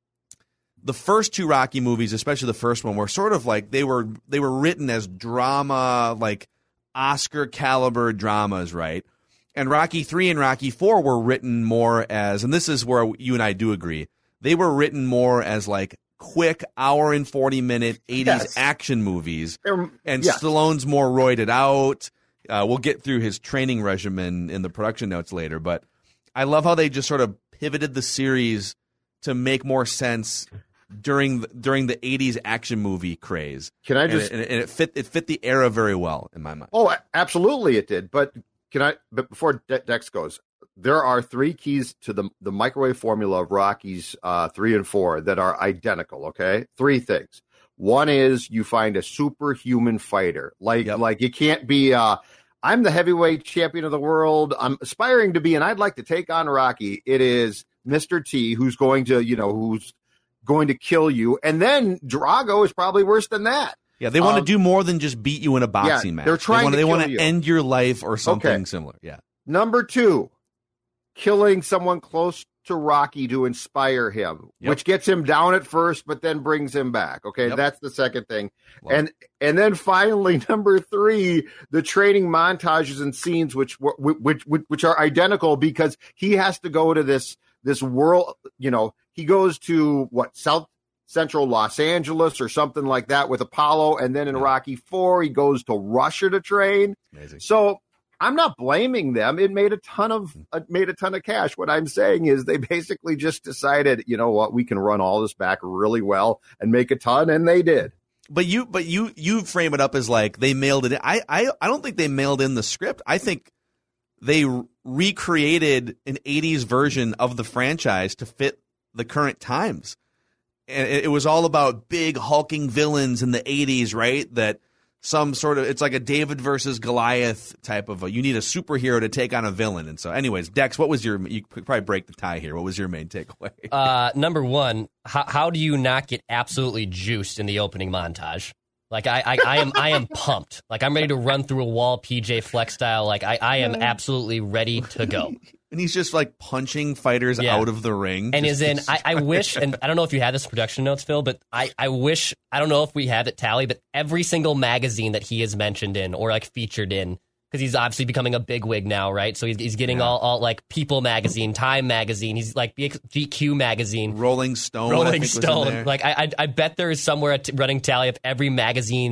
the first two Rocky movies, especially the first one, were sort of like they were they were written as drama, like Oscar caliber dramas, right? And Rocky three and Rocky four were written more as, and this is where you and I do agree, they were written more as like quick hour and forty minute eighties Yes. action movies. They're- And yes. Stallone's more roided out. Uh, we'll get through his training regimen in the production notes later, but I love how they just sort of pivoted the series to make more sense during the, during the eighties action movie craze. Can I And just? it, and it, and it fit it fit the era very well in my mind. Oh, a- absolutely, it did. But can I? But before De- Dex goes, there are three keys to the the microwave formula of Rockies uh, three and four that are identical. Okay, three things. One is you find a superhuman fighter, like Yep. like you can't be. Uh, I'm the heavyweight champion of the world. I'm aspiring to be, and I'd like to take on Rocky. It is Mister T, who's going to, you know, who's going to kill you, and then Drago is probably worse than that. Yeah, they want Um, to do more than just beat you in a boxing yeah, match. they're trying They to want, they kill want to you. end your life or something Okay. similar. Yeah. Number two, killing someone close to Rocky to inspire him, Yep. which gets him down at first, but then brings him back. Okay, Yep. that's the second thing. Love and and then finally, number three, the training montages and scenes, which were- which which which are identical because he has to go to this this world. You know, he goes to what South Central Los Angeles or something like that with Apollo, and then in Yeah. Rocky Four, he goes to Russia to train. Amazing. So I'm not blaming them. It made a ton of uh, made a ton of cash. What I'm saying is they basically just decided, you know what, we can run all this back really well and make a ton, and they did. But you, but you, you frame it up as like they mailed it in. I, I, I don't think they mailed in the script. I think they re- recreated an eighties version of the franchise to fit the current times. And it, it was all about big hulking villains in the eighties, right? That some sort of, it's like a David versus Goliath type of a, you need a superhero to take on a villain. And so anyways, Dex, what was your, you could probably break the tie here. What was your main takeaway? Uh, number one, how, how do you not get absolutely juiced in the opening montage? Like I, I, I am, I am pumped. Like I'm ready to run through a wall, P J Flex style. Like I, I am absolutely ready to go. And he's just like punching fighters Yeah. out of the ring. And Just- is in, I, I wish, and I don't know if you had this production notes, Phil, but I, I wish, I don't know if we have it tally, but every single magazine that he is mentioned in or like featured in, because he's obviously becoming a bigwig now, right? So he's, he's getting Yeah. all, all like People magazine, Time magazine, he's like G Q magazine, Rolling Stone. I Rolling think was in Stone. there. Like I, I, I bet there is somewhere a t- running tally of every magazine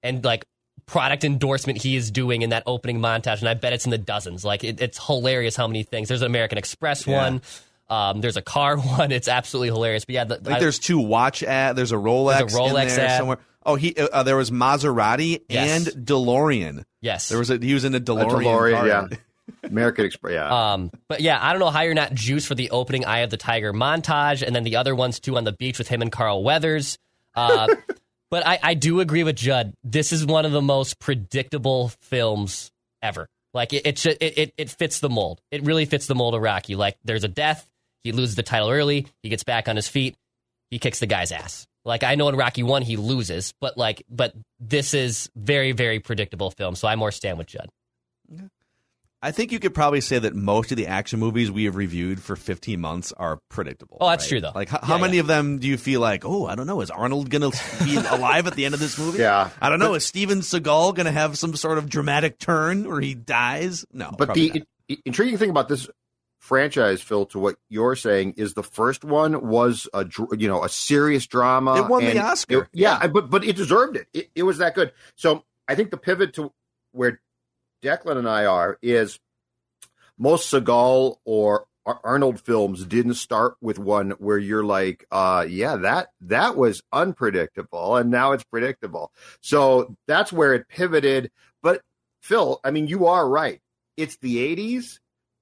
and like product endorsement he is doing in that opening montage, and I bet it's in the dozens. Like it, it's hilarious how many things. There's an American Express yeah. one. Um, there's a car one. It's absolutely hilarious. But yeah, the, like I, there's two watch ad. There's a Rolex. There's a Rolex in there ad. somewhere. Oh, he uh, there was Maserati yes. and DeLorean. Yes, there was a he was in a DeLorean. A DeLorean, car. yeah. American Express, yeah. Um, but yeah, I don't know how you're not juiced for the opening Eye of the Tiger montage, and then the other ones too on the beach with him and Carl Weathers. Uh, but I, I do agree with Judd. This is one of the most predictable films ever. Like it, it, should, it, it, it fits the mold. It really fits the mold of Rocky. Like there's a death, he loses the title early, he gets back on his feet, he kicks the guy's ass. Like I know in Rocky one he loses, but like, but this is very, very predictable film. So I more stand with Judd. Yeah. I think you could probably say that most of the action movies we have reviewed for fifteen months are predictable. Oh, that's right? true, though. Like, h- how yeah, many yeah. of them do you feel like, oh, I don't know, is Arnold going to be alive at the end of this movie? Yeah. I don't know, is Steven Seagal going to have some sort of dramatic turn where he dies? No, But the I- intriguing thing about this franchise, Phil, to what you're saying, is the first one was a you know a serious drama. It won and the Oscar. It, yeah, yeah, but but it deserved it. it. It was that good. So I think the pivot to where Declan and I are is most Seagal or Arnold films didn't start with one where you're like, uh, yeah, that that was unpredictable, and now it's predictable. So that's where it pivoted. But Phil, I mean, you are right. It's the eighties.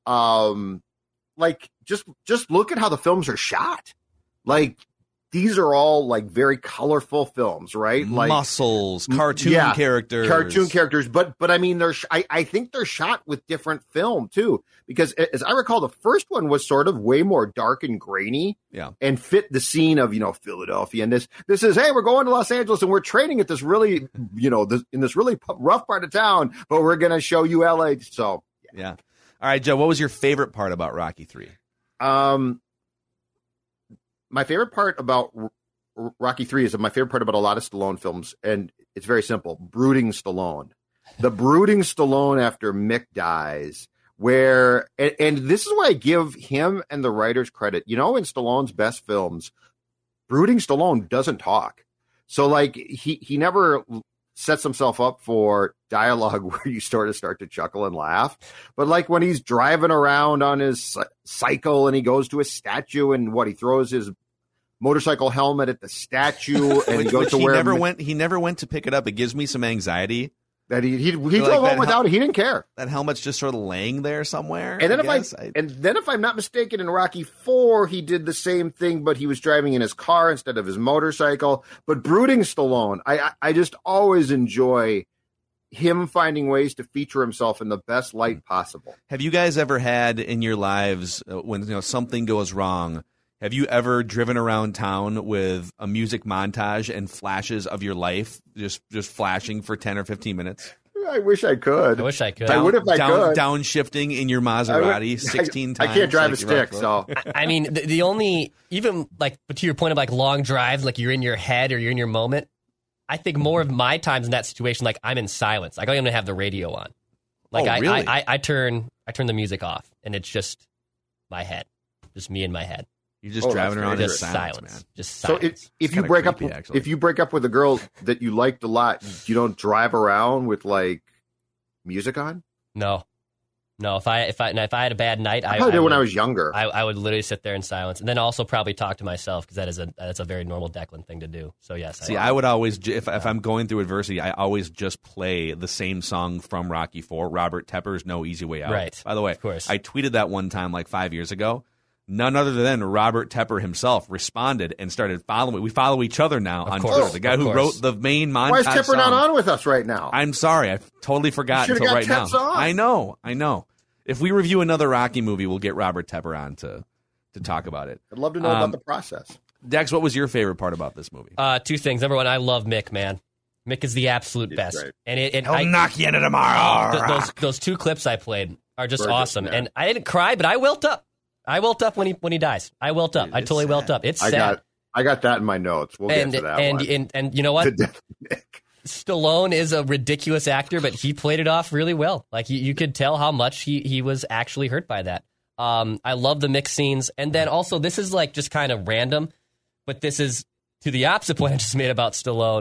Um, like just just look at how the films are shot. Like these are all like very colorful films, right? Like muscles, cartoon yeah, characters, cartoon characters. But but I mean, they're sh- I I think they're shot with different film too, because as I recall, the first one was sort of way more dark and grainy, yeah, and fit the scene of you know Philadelphia. And this this is hey, we're going to Los Angeles and we're training at this really you know this, in this really rough part of town, but we're gonna show you L A. So yeah. yeah. All right, Joe. What was your favorite part about Rocky three? Um. My favorite part about R- Rocky three is my favorite part about a lot of Stallone films, and it's very simple: brooding Stallone, the brooding Stallone after Mick dies. Where and, and this is why I give him and the writers credit. You know, in Stallone's best films, brooding Stallone doesn't talk, so like he he never sets himself up for dialogue where you sort of start to chuckle and laugh. But like when he's driving around on his cycle and he goes to a statue and what he throws his motorcycle helmet at the statue and which, he goes which to he where never went. He never went to pick it up. It gives me some anxiety that he he, he like drove home without hel- it. He didn't care. That helmet's just sort of laying there somewhere. And then I if guess. I, I and then if I'm not mistaken, in Rocky four, he did the same thing, but he was driving in his car instead of his motorcycle. But brooding Stallone, I I, I just always enjoy him finding ways to feature himself in the best light possible. Have you guys ever had in your lives uh, when you know something goes wrong? Have you ever driven around town with a music montage and flashes of your life just just flashing for ten or fifteen minutes? I wish I could. I wish I could. Down, I would if I down, could. Downshifting in your Maserati would, sixteen I, times. I can't drive like a stick, so. I mean, the, the only, even like, but to your point of like long drives, like you're in your head or you're in your moment, I think more of my times in that situation, like I'm in silence. Like I don't even have the radio on. Like oh, I, really? I, I, I turn, I turn the music off and it's just my head, just me in my head. You're just oh, driving around in just silence, silence, man. just So silence. if, if you break creepy, up, actually. if you break up with a girl that you liked a lot, you don't drive around with like music on. No, no. If I, if I, if I had a bad night, I I, probably I did when would, I was younger. I, I would literally sit there in silence, and then also probably talk to myself because that is a that's a very normal Declan thing to do. So yes, See, I, I would always, ju- if if I'm going through adversity, I always just play the same song from Rocky four, Robert Tepper's "No Easy Way Out." Right. By the way, Of course. I tweeted that one time like five years ago. None other than Robert Tepper himself responded and started following. We follow each other now Of on course, Twitter. The guy of who course. wrote the main montage Why is Tepper song. not on with us right now? I'm sorry, I totally forgot You until should've right got now. Tep's on. I know, I know. If we review another Rocky movie, we'll get Robert Tepper on to to talk about it. I'd love to know Um, about the process. Dex, what was your favorite part about this movie? Uh, two things. Number one, I love Mick, man. Mick is the absolute He's best. great. And it, and He'll I, knock you into tomorrow. th- those those two clips I played are just Gorgeous, awesome. man. And I didn't cry, but I welt up. I welt up when he when he dies. I welt up. Dude, I it's totally sad. welt up. It's I sad. got I got that in my notes. We'll and, get to that and, one. and and you know what? The death of Nick. Stallone is a ridiculous actor, but he played it off really well. Like you, you could tell how much he he was actually hurt by that. Um, I love the mix scenes, and then also this is like just kind of random, but this is to the opposite point I just made about Stallone.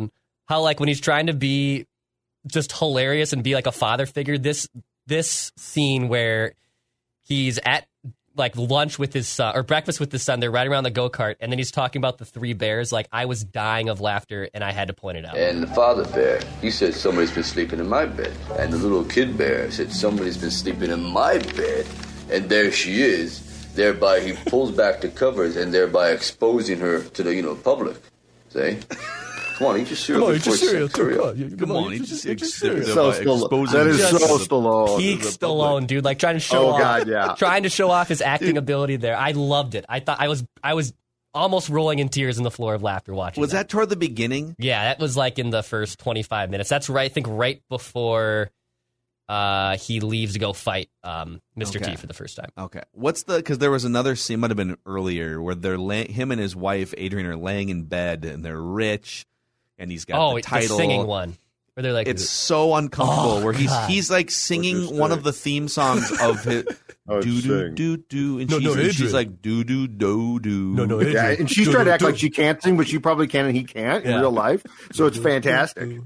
how like when he's trying to be just hilarious and be like a father figure, this this scene where he's at like lunch with his son or breakfast with his son, they're riding around the go-kart, and then he's talking about the three bears. Like, I was dying of laughter, and I had to point it out. And the father bear, he said somebody's been sleeping in my bed. And the little kid bear said somebody's been sleeping in my bed. And there she is. Thereby he pulls back the covers and thereby exposing her to the, you know, public. See? Come on, eat your cereal. Come on, eat your cereal. cereal. Come on, eat your cereal. So Stallone. That is so Stallone. Peak Stallone, dude. Like trying to show Oh, off, God, yeah. trying to show off his acting ability there. I loved it. I thought I was, I was almost rolling in tears on the floor of laughter watching. Was that. that toward the beginning? Yeah, that was like in the first twenty-five minutes. That's right. I think right before uh, he leaves to go fight um, Mister Okay. T for the first time. Okay. What's the? Because there was another scene, might have been earlier, where they're lay, him and his wife Adrian are laying in bed, and they're rich, and he's got Oh, the title. the singing one. Where they're like, It's so uncomfortable. Oh, where he's God. he's like singing one of the theme songs of his Oh, do do sing. do do, and No, she's, no, and she's Adrian. like do do do do. No, no, Yeah, and she's trying to act like she can't sing, but she probably can and he can't in Yeah. real life. So it's fantastic.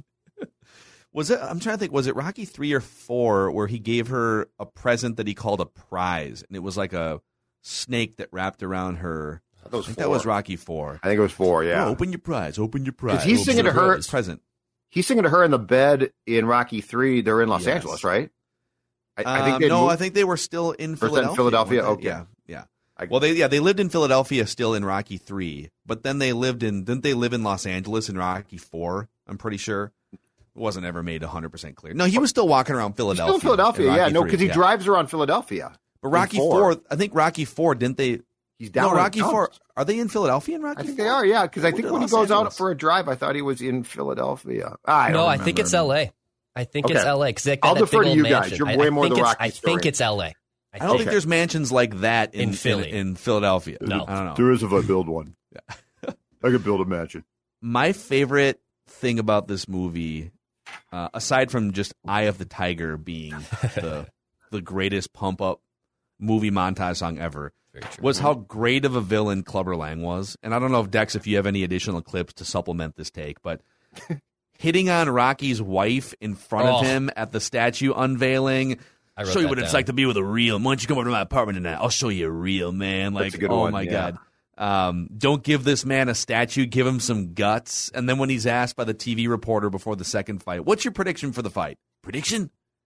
Was it? I'm trying to think. Was it Rocky three or four where he gave her a present that he called a prize, and it was like a snake that wrapped around her. That was I think that four. was Rocky four. I think it was four, yeah. Oh, open your prize. Open your prize. he's Open singing your to her- prize. present. He's singing to her in the bed in Rocky three. They're in Los Yes. Angeles, right? I, I Um, think they no, moved- I think they were still in Or is that in Philadelphia. Philadelphia? weren't they? Okay. Yeah, yeah. I- Well, they yeah they lived in Philadelphia still in Rocky three, but then they lived in didn't they live in Los Angeles in Rocky four? I'm pretty sure. It wasn't ever made one hundred percent clear. No, he was still walking around He's Philadelphia. still in Philadelphia, in yeah. Rocky No, three, because he yeah. drives around Philadelphia. But in Rocky four. four, I think Rocky four didn't they? He's down. No, in Rocky the four. dumps. Are they in Philadelphia in Rocky? I think four? they are, yeah. Because I Or think did when he Los goes out Angeles? for a drive, I thought he was in Philadelphia. I don't no, I remember. think it's L A. I think it's Okay. L A. Because I'll that defer big to old you guys. mansion. You're I- way I more think the it's- Rocky I think story. it's L A. I I don't think Okay. there's mansions like that in In Philly. in, in Philadelphia. No. I don't know. There is if I build one. I could build a mansion. My favorite thing about this movie, uh, aside from just Eye of the Tiger being the the greatest pump up movie montage song ever, was how great of a villain Clubber Lang was. And I don't know if Dex, if you have any additional clips to supplement this take, but hitting on Rocky's wife in front Oh. of him at the statue unveiling. I wrote Show you that what it's down. like to be with a real. Why don't you come over to my apartment tonight? I'll show you a real man. Like, That's a good oh one, my yeah. god. Um, don't give this man a statue. Give him some guts. And then when he's asked by the T V reporter before the second fight, "What's your prediction for the fight?" Prediction?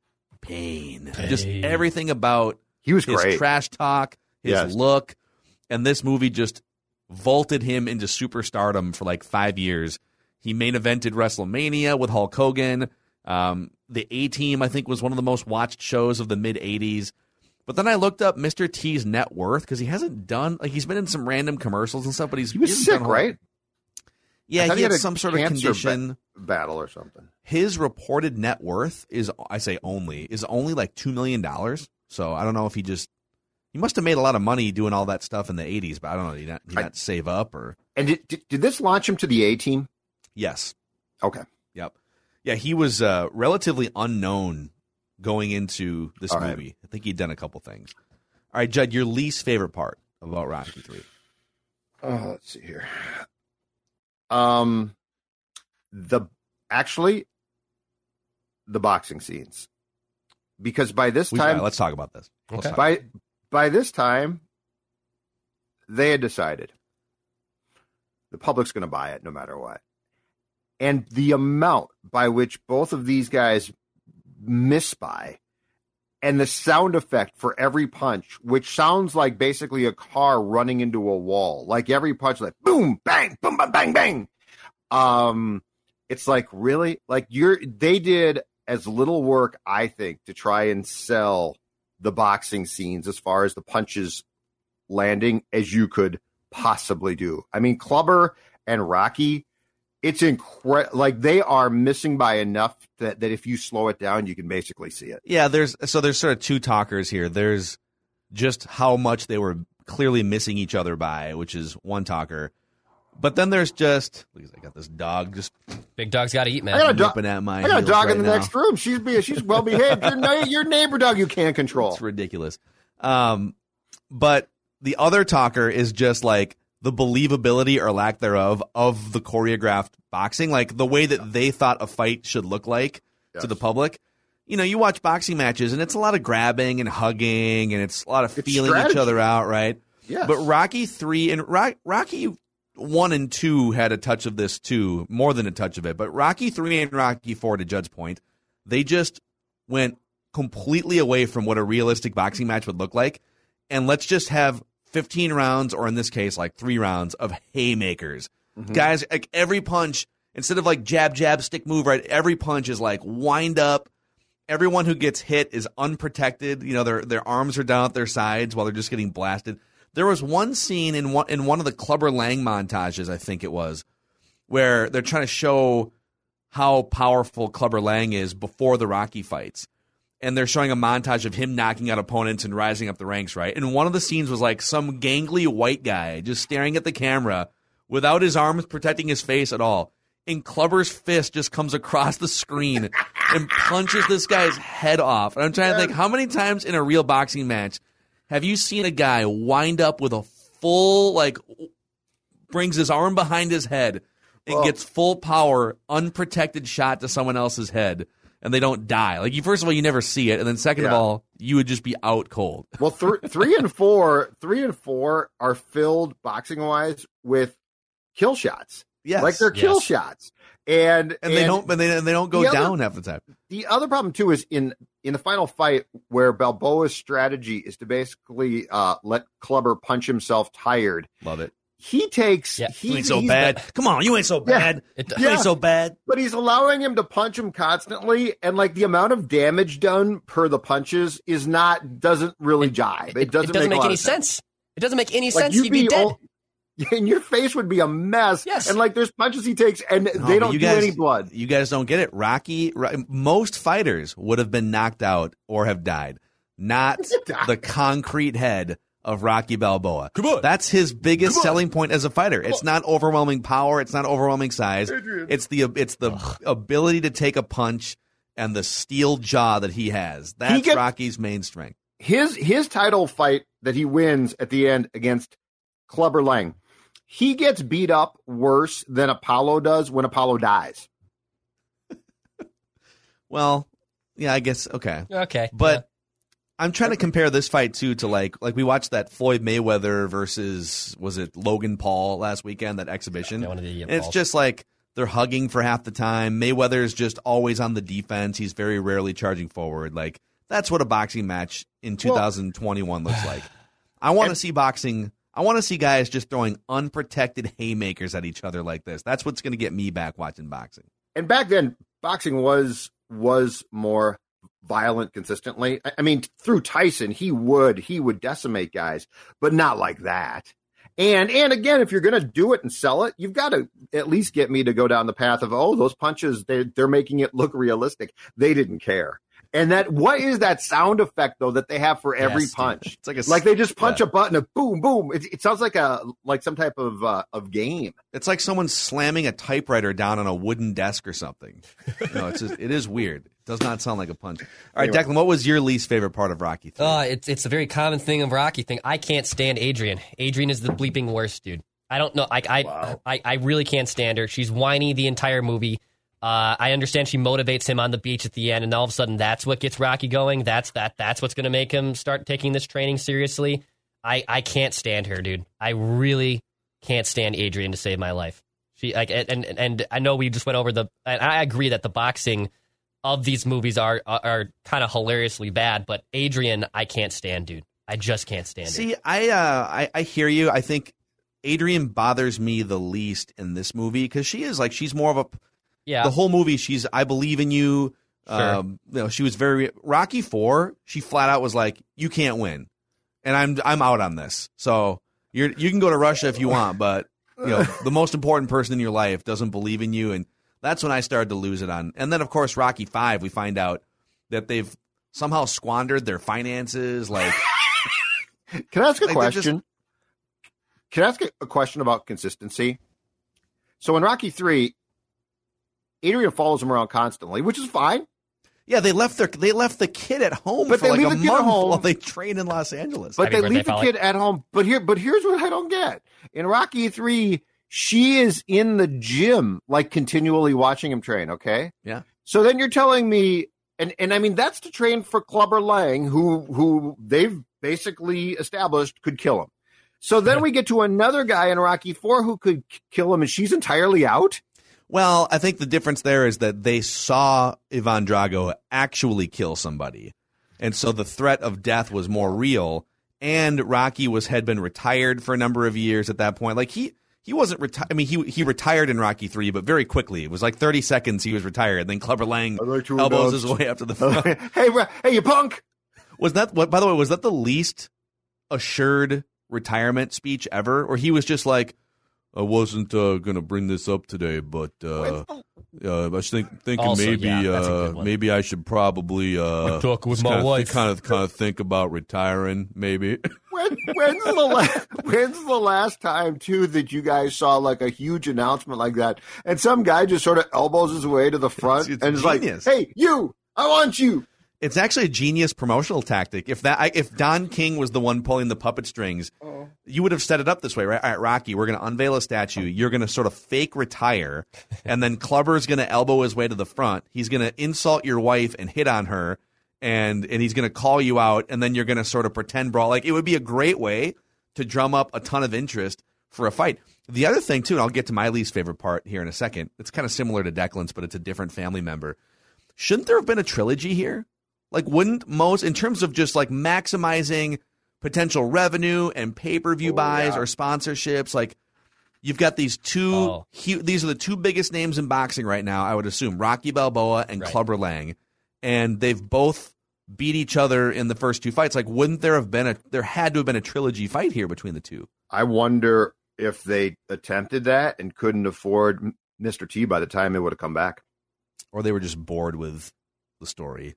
Pain. Just everything about He was his great. trash talk, his Yes. look, and this movie just vaulted him into superstardom for like five years. He main evented WrestleMania with Hulk Hogan. Um, the A-Team, I think, was one of the most watched shows of the mid eighties. But then I looked up Mister T's net worth because he hasn't done like he's been in some random commercials and stuff, but he's He was hasn't sick, done a whole- right? I Yeah, thought he had, a some sort of cancer condition. ba- battle or something. His reported net worth is, I say only, is only like two million dollars. So I don't know if he just, he must have made a lot of money doing all that stuff in the eighties, but I don't know. Did he not, did he I- not save up or? And did, did, did this launch him to the A team? Yes. Okay. Yep. Yeah, he was uh, relatively unknown going into this All right. movie. I think he'd done a couple things. All right, Judd, your least favorite part about Rocky three? Oh, let's see here. Um, the actually the boxing scenes, because by this We- time, uh, let's talk about this. Let's Okay. talk- by by this time, they had decided the public's going to buy it no matter what, and the amount by which both of these guys miss by. And the sound effect for every punch, which sounds like basically a car running into a wall, like every punch, like boom, bang, boom, bang, bang, bang. Um, it's like really, like you're. They did as little work, I think, to try and sell the boxing scenes as far as the punches landing as you could possibly do. I mean, Clubber and Rocky. It's incredible. Like they are missing by enough that, that if you slow it down, you can basically see it. Yeah, there's so there's sort of two talkers here. There's just how much they were clearly missing each other by, which is one talker. But then there's just look, I got this dog just Big dog's got to eat, man. I got a dog. nipping at my I got a heels dog right in the now. next room. She's be she's well behaved. Your, na- your neighbor dog you can't control. It's ridiculous. Um, but the other talker is just like the believability or lack thereof of the choreographed boxing, like the way that they thought a fight should look like yes. to the public. You know, you watch boxing matches, and it's a lot of grabbing and hugging, and it's a lot of it's feeling strategy. each other out, right? Yes. But Rocky three and Rocky one and two had a touch of this too, more than a touch of it. But Rocky three and Rocky four, to Judd's point, they just went completely away from what a realistic boxing match would look like, and let's just have fifteen rounds, or in this case, like three rounds of haymakers. Mm-hmm. Guys, like every punch, instead of like jab, jab, stick, move, right? Every punch is like wind up. Everyone who gets hit is unprotected. You know, their their arms are down at their sides while they're just getting blasted. There was one scene in one in one of the Clubber Lang montages, I think it was, where they're trying to show how powerful Clubber Lang is before the Rocky fights. And they're showing a montage of him knocking out opponents and rising up the ranks, right? And one of the scenes was like some gangly white guy just staring at the camera without his arms protecting his face at all. And Clubber's fist just comes across the screen and punches this guy's head off. And I'm trying to think, how many times in a real boxing match have you seen a guy wind up with a full, like, brings his arm behind his head and oh. gets full power, unprotected shot to someone else's head, and they don't die? Like, you first of all, you never see it, and then second yeah. of all, you would just be out cold. Well, th- three and four, three and four are filled boxing-wise with kill shots. Yes. Like they're kill yes. shots. And, and, and they don't and they, and they don't go the down other, half the time. The other problem too is in in the final fight where Balboa's strategy is to basically uh, let Clubber punch himself tired. Love it. He takes yeah. he, you ain't so bad. The, Come on, you ain't so bad. Yeah, it, you yeah. ain't so bad. But he's allowing him to punch him constantly, and like the amount of damage done per the punches is not doesn't really jive. It, it doesn't, it doesn't make, make any sense. sense. It doesn't make any like sense. He'd be, be dead. All, and your face would be a mess. Yes. And like there's punches he takes and no, they don't you do guys, any blood. You guys don't get it. Rocky, most fighters would have been knocked out or have died. Not the concrete head of Rocky Balboa. Come on. That's his biggest selling point as a fighter. Come it's on. Not overwhelming power. It's not overwhelming size. Adrian. It's the it's the Ugh. ability to take a punch and the steel jaw that he has. That's he gets, Rocky's main strength. His his title fight that he wins at the end against Clubber Lang. He gets beat up worse than Apollo does when Apollo dies. Well, yeah, I guess, okay. Okay. But yeah. I'm trying to compare this fight, too, to, like, like we watched that Floyd Mayweather versus, was it Logan Paul last weekend, that exhibition? Yeah, one of the and it's just like they're hugging for half the time. Mayweather's just always on the defense. He's very rarely charging forward. Like, that's what a boxing match in two thousand twenty-one well, looks like. I want to see boxing... I want to see guys just throwing unprotected haymakers at each other like this. That's what's going to get me back watching boxing. And back then, boxing was was more violent consistently. I mean, through Tyson, he would he would decimate guys, but not like that. And and again, if you're going to do it and sell it, you've got to at least get me to go down the path of, oh, those punches, they they're making it look realistic. They didn't care. And that, what is that sound effect though that they have for every yes, punch? It's like a, like they just punch yeah. a button of boom, boom. It, it sounds like a like some type of uh, of game. It's like someone slamming a typewriter down on a wooden desk or something. No, it's just, it is weird. It does not sound like a punch. All right, anyway. Declan, what was your least favorite part of Rocky three? Uh, it's it's a very common thing of Rocky thing. I can't stand Adrian. Adrian is the bleeping worst, dude. I don't know. I I, wow. I I really can't stand her. She's whiny the entire movie. Uh, I understand she motivates him on the beach at the end, and all of a sudden that's what gets Rocky going. That's that. That's what's going to make him start taking this training seriously. I, I can't stand her, dude. I really can't stand Adrian to save my life. She like and and, and I know we just went over the. And I agree that the boxing of these movies are are, are kind of hilariously bad, but Adrian, I can't stand, dude. I just can't stand. See, her. I uh, I I hear you. I think Adrian bothers me the least in this movie because she is like she's more of a. Yeah. The whole movie, she's, I believe in you. Sure. Um, you know, she was very, Rocky four, she flat out was like, you can't win. And I'm, I'm out on this. So you're, you can go to Russia if you want, but you know, the most important person in your life doesn't believe in you. And that's when I started to lose it on. And then of course, Rocky five, we find out that they've somehow squandered their finances. Like, can I ask a like question? Just... Can I ask a question about consistency? So in Rocky three, Adrian follows him around constantly, which is fine. Yeah, they left their they left the kid at home But for they like leave a the kid at month home. while they train in Los Angeles. But Happy they birthday, leave the Polly. kid at home. But here, but here's what I don't get. In Rocky three, she is in the gym, like continually watching him train. Okay. Yeah. So then you're telling me, and and I mean that's to train for Clubber Lang, who who they've basically established could kill him. So then we get to another guy in Rocky four who could k- kill him, and she's entirely out. Well, I think the difference there is that they saw Ivan Drago actually kill somebody. And so the threat of death was more real. And Rocky was had been retired for a number of years at that point. Like he he wasn't retired. I mean, he he retired in Rocky three, but very quickly. It was like thirty seconds he was retired. And then Clubber Lang I'd like to elbows announce- his way up to the front. hey, bro- hey, you punk! Was that what? By the way, was that the least assured retirement speech ever? Or he was just like, I wasn't uh, going to bring this up today, but uh, uh, I was think, thinking Also, maybe yeah, that's a uh, good one. maybe I should probably uh, talk with just my kinda, wife. kind of kind of think about retiring. Maybe When, when's the last, when's the last time too that you guys saw like a huge announcement like that, and some guy just sort of elbows his way to the front It's- it's and is genius. like, "Hey, you! I want you." it's actually a genius promotional tactic. If that I, if Don King was the one pulling the puppet strings, Oh. you would have set it up this way, right? All right, Rocky, we're going to unveil a statue. You're going to sort of fake retire, and then Clubber's going to elbow his way to the front. He's going to insult your wife and hit on her, and and he's going to call you out, and then you're going to sort of pretend brawl. Like it would be a great way to drum up a ton of interest for a fight. The other thing too, and I'll get to my least favorite part here in a second. It's kind of similar to Declan's, but it's a different family member. Shouldn't there have been a trilogy here? Like, wouldn't most, in terms of just like maximizing potential revenue and pay-per-view Oh, buys yeah. or sponsorships, like you've got these two, Oh. hu- these are the two biggest names in boxing right now, I would assume, Rocky Balboa and Right. Clubber Lang, and they've both beat each other in the first two fights. Like, wouldn't there have been a, there had to have been a trilogy fight here between the two? I wonder if they attempted that and couldn't afford Mister T by the time it would have come back. Or they were just bored with the story.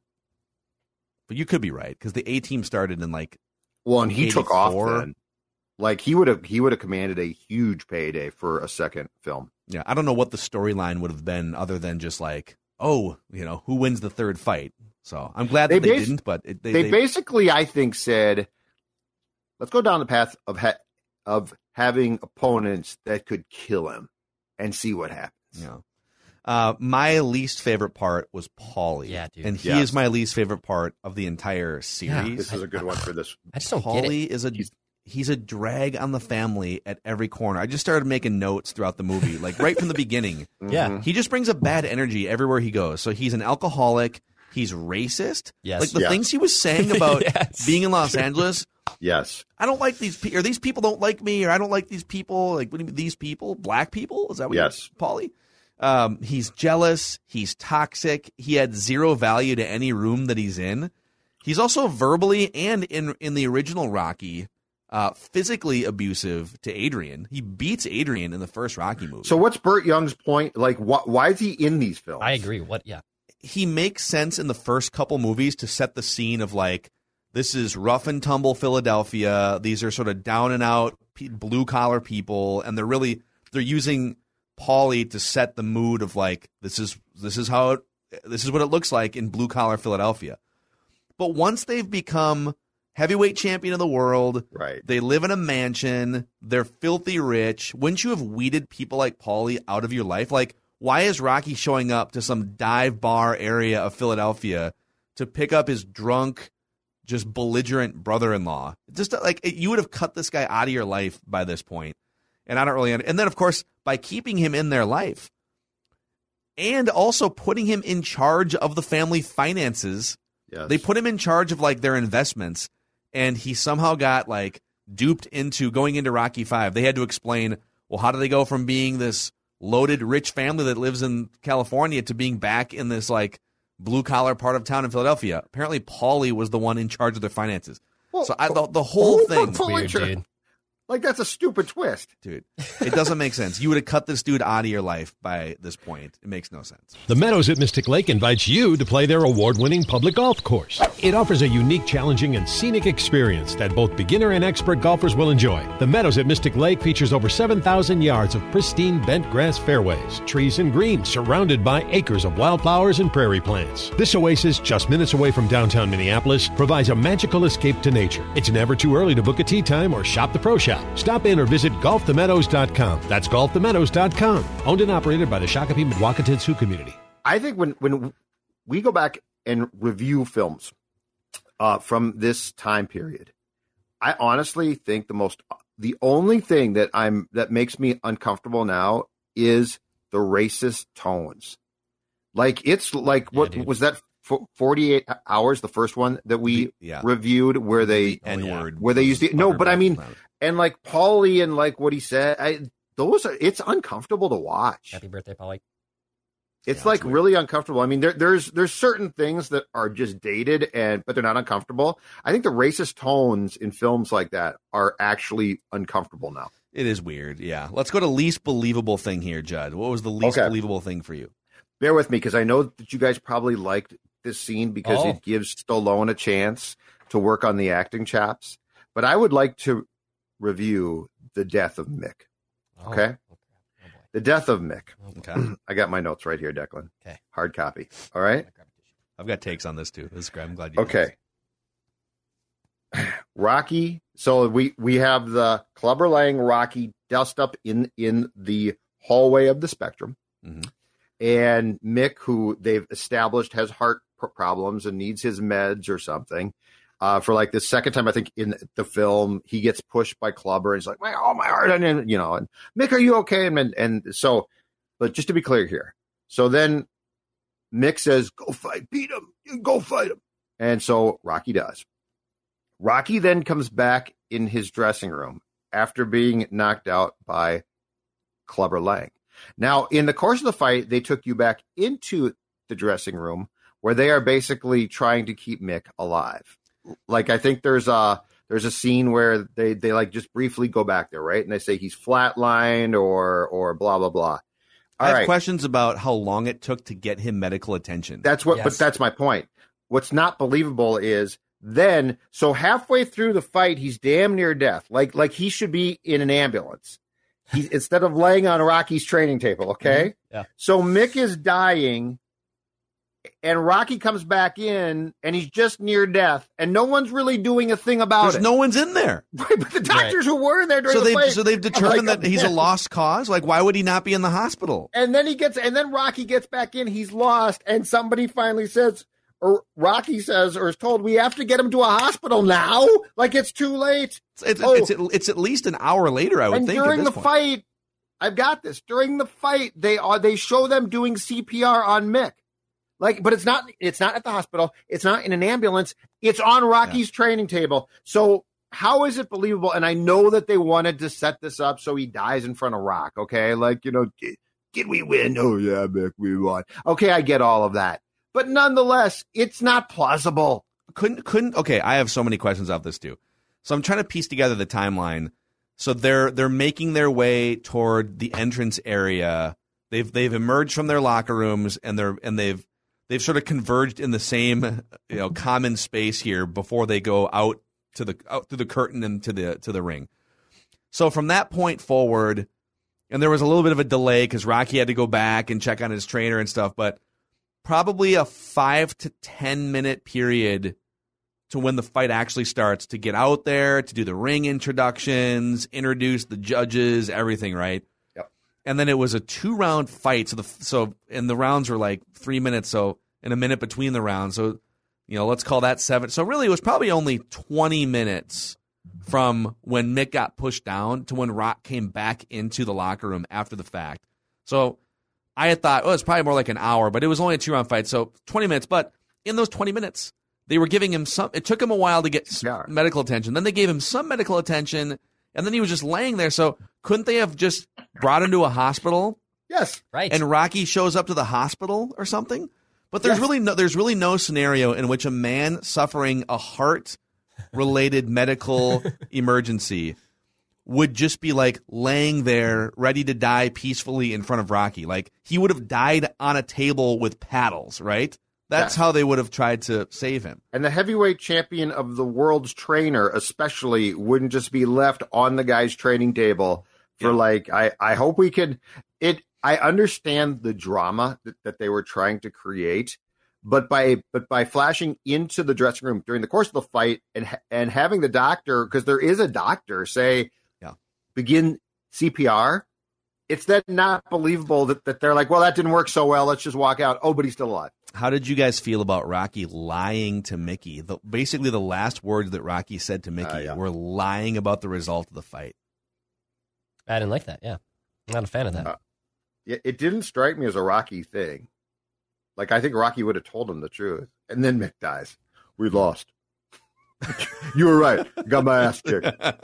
But you could be right, because the A-Team started in like, Well, and he took off eighty-four. then. Like he would have, he would have commanded a huge payday for a second film. yeah, I don't know what the storyline would have been other than just like, oh, you know, who wins the third fight? So I'm glad that They they, bas- didn't, but it, they, They, they- basically, I think, said, "Let's go down the path of ha- of having opponents that could kill him, and see what happens." yeah. Uh, my least favorite part was Paulie. Yeah, dude. And he Yes. is my least favorite part of the entire series. This is a good one for this. I just don't get Paulie it. is a he's a drag on the family at every corner. I just started making notes throughout the movie, like right from the beginning. Yeah. He just brings a bad energy everywhere he goes. So he's an alcoholic. He's racist. Yes. Like the Yes. things he was saying about Yes. being in Los Angeles. Yes, I don't like these people, or these people don't like me, or I don't like these people. Like, what do you mean, these people? Black people? Is that what Yes. you, Paulie? Um, he's jealous. He's toxic. He had zero value to any room that he's in. He's also verbally and in in the original Rocky, uh, physically abusive to Adrian. He beats Adrian in the first Rocky movie. So what's Burt Young's point? Like, wh- why is he in these films? I agree. What? Yeah. he makes sense in the first couple movies to set the scene of like, this is rough and tumble Philadelphia. These are sort of down and out blue collar people, and they're really they're using Paulie to set the mood of like, this is this is how it, this is what it looks like in blue collar Philadelphia. But once they've become heavyweight champion of the world, Right. they live in a mansion, they're filthy rich. Wouldn't you have weeded people like Paulie out of your life? Like, why is Rocky showing up to some dive bar area of Philadelphia to pick up his drunk, just belligerent brother-in-law? Just like, you would have cut this guy out of your life by this point. And I don't really, and then of course, by keeping him in their life and also putting him in charge of the family finances, Yes. they put him in charge of like their investments, and he somehow got like duped into going into Rocky Five. They had to explain, well, how do they go from being this loaded rich family that lives in California to being back in this like blue collar part of town in Philadelphia? Apparently, Paulie was the one in charge of their finances. Well, so I thought the whole who thing. put Paulie Weird, in charge? dude. Like, that's a stupid twist. Dude, it doesn't make sense. You would have cut this dude out of your life by this point. It makes no sense. The Meadows at Mystic Lake invites you to play their award-winning public golf course. It offers a unique, challenging, and scenic experience that both beginner and expert golfers will enjoy. The Meadows at Mystic Lake features over seven thousand yards of pristine bent grass fairways, trees, and greens surrounded by acres of wildflowers and prairie plants. This oasis, just minutes away from downtown Minneapolis, provides a magical escape to nature. It's never too early to book a tee time or shop the pro shop. Stop in or visit golf the meadows dot com. That's golf the meadows dot com. Owned and operated by the Shakopee Mwakata Sioux community. I think when, when we go back and review films uh, from this time period, I honestly think the most, the only thing that I'm that makes me uncomfortable now is the racist tones. Like, it's like, what yeah, was that? forty-eight hours, the first one that we yeah. reviewed, where they N-word, where they used the no, but I mean, and like Paulie and like what he said, I, those are, it's uncomfortable to watch. Happy birthday, Paulie. It's yeah, like really uncomfortable. I mean, there, there's there's certain things that are just dated, and but they're not uncomfortable. I think the racist tones in films like that are actually uncomfortable now. It is weird, yeah. Let's go to least believable thing here, Judd. What was the least okay. believable thing for you? Bear with me, because I know that you guys probably liked this scene because oh. it gives Stallone a chance to work on the acting chops. But I would like to review the death of Mick. Oh. Okay? Oh, the death of Mick. Okay. I got my notes right here, Declan. Okay. Hard copy. All right? I've got takes on this too. This is great. I'm glad you Okay. Rocky. So we, we have the Clubber Lang Rocky dust up in, in the hallway of the Spectrum. Mm-hmm. And Mick, who they've established has heart problems and needs his meds or something. Uh, for like the second time, I think in the film, he gets pushed by Clubber and he's like, oh, my heart. And then, you know, and Mick, are you okay? And, and so, but just to be clear here. So then Mick says, go fight, beat him, go fight him. And so Rocky does. Rocky then comes back in his dressing room after being knocked out by Clubber Lang. Now, in the course of the fight, they took you back into the dressing room where they are basically trying to keep Mick alive. Like, I think there's a there's a scene where they, they like just briefly go back there, right? And they say he's flatlined or or blah blah blah. All I have right. questions about how long it took to get him medical attention. That's what, Yes. but that's my point. What's not believable is then so halfway through the fight, he's damn near death. Like like he should be in an ambulance. He, instead of laying on Rocky's training table, okay? Mm-hmm. Yeah. So Mick is dying, and Rocky comes back in, and he's just near death, and no one's really doing a thing about There's it. no one's in there. Right, but the doctors who were there during So the they've fight, so they've determined like, that he's a lost cause. Like, why would he not be in the hospital? and then he gets, and then Rocky gets back in, he's lost, and somebody finally says, or Rocky says, or is told, we have to get him to a hospital now. Like, it's too late. It's it's, Oh. it's, it's at least an hour later, I would And think. at during this the point. fight, I've got this. During the fight, they are they show them doing C P R on Mick. Like, but it's not it's not at the hospital. It's not in an ambulance. It's on Rocky's yeah. training table. So how is it believable? And I know that they wanted to set this up so he dies in front of Rock. Okay, like, you know, did, did we win? Oh yeah, Mick, we won. Okay, I get all of that, but nonetheless, it's not plausible. Couldn't couldn't. Okay, I have so many questions off this too. So I'm trying to piece together the timeline. So they're they're making their way toward the entrance area. They've they've emerged from their locker rooms and they're and they've they've sort of converged in the same, you know, common space here before they go out to the out through the curtain and to the to the ring. So from that point forward, and there was a little bit of a delay because Rocky had to go back and check on his trainer and stuff, but probably a five to ten minute period to when the fight actually starts, to get out there, to do the ring introductions, introduce the judges, everything, right? Yep. And then it was a two-round fight. So the so and the rounds were like three minutes, so and a minute between the rounds. So, you know, let's call that seven. So really, it was probably only twenty minutes from when Mick got pushed down to when Rock came back into the locker room after the fact. So I had thought, oh, it's probably more like an hour, but it was only a two-round fight, so twenty minutes. But in those twenty minutes, they were giving him some, it took him a while to get Yeah. medical attention. Then they gave him some medical attention, and then he was just laying there. So couldn't they have just brought him to a hospital? Yes. Right. And Rocky shows up to the hospital or something? But there's Yes. really no, there's really no scenario in which a man suffering a heart-related medical emergency would just be like laying there ready to die peacefully in front of Rocky. Like he would have died on a table with paddles, right? That's yeah. how they would have tried to save him. And the heavyweight champion of the world's trainer especially wouldn't just be left on the guy's training table for yeah. like, I, I hope we could, it, I understand the drama that, that they were trying to create, but by, but by flashing into the dressing room during the course of the fight and, and having the doctor, because there is a doctor, say, begin C P R, it's then not believable that, that they're like, well, that didn't work so well. Let's just walk out. Oh, but he's still alive. How did you guys feel about Rocky lying to Mickey? The, basically, the last words that Rocky said to Mickey uh, yeah. were lying about the result of the fight. I didn't like that. Yeah. I'm not a fan of that. Uh, it, it didn't strike me as a Rocky thing. Like, I think Rocky would have told him the truth. And then Mick dies. We lost. You were right. Got my ass kicked.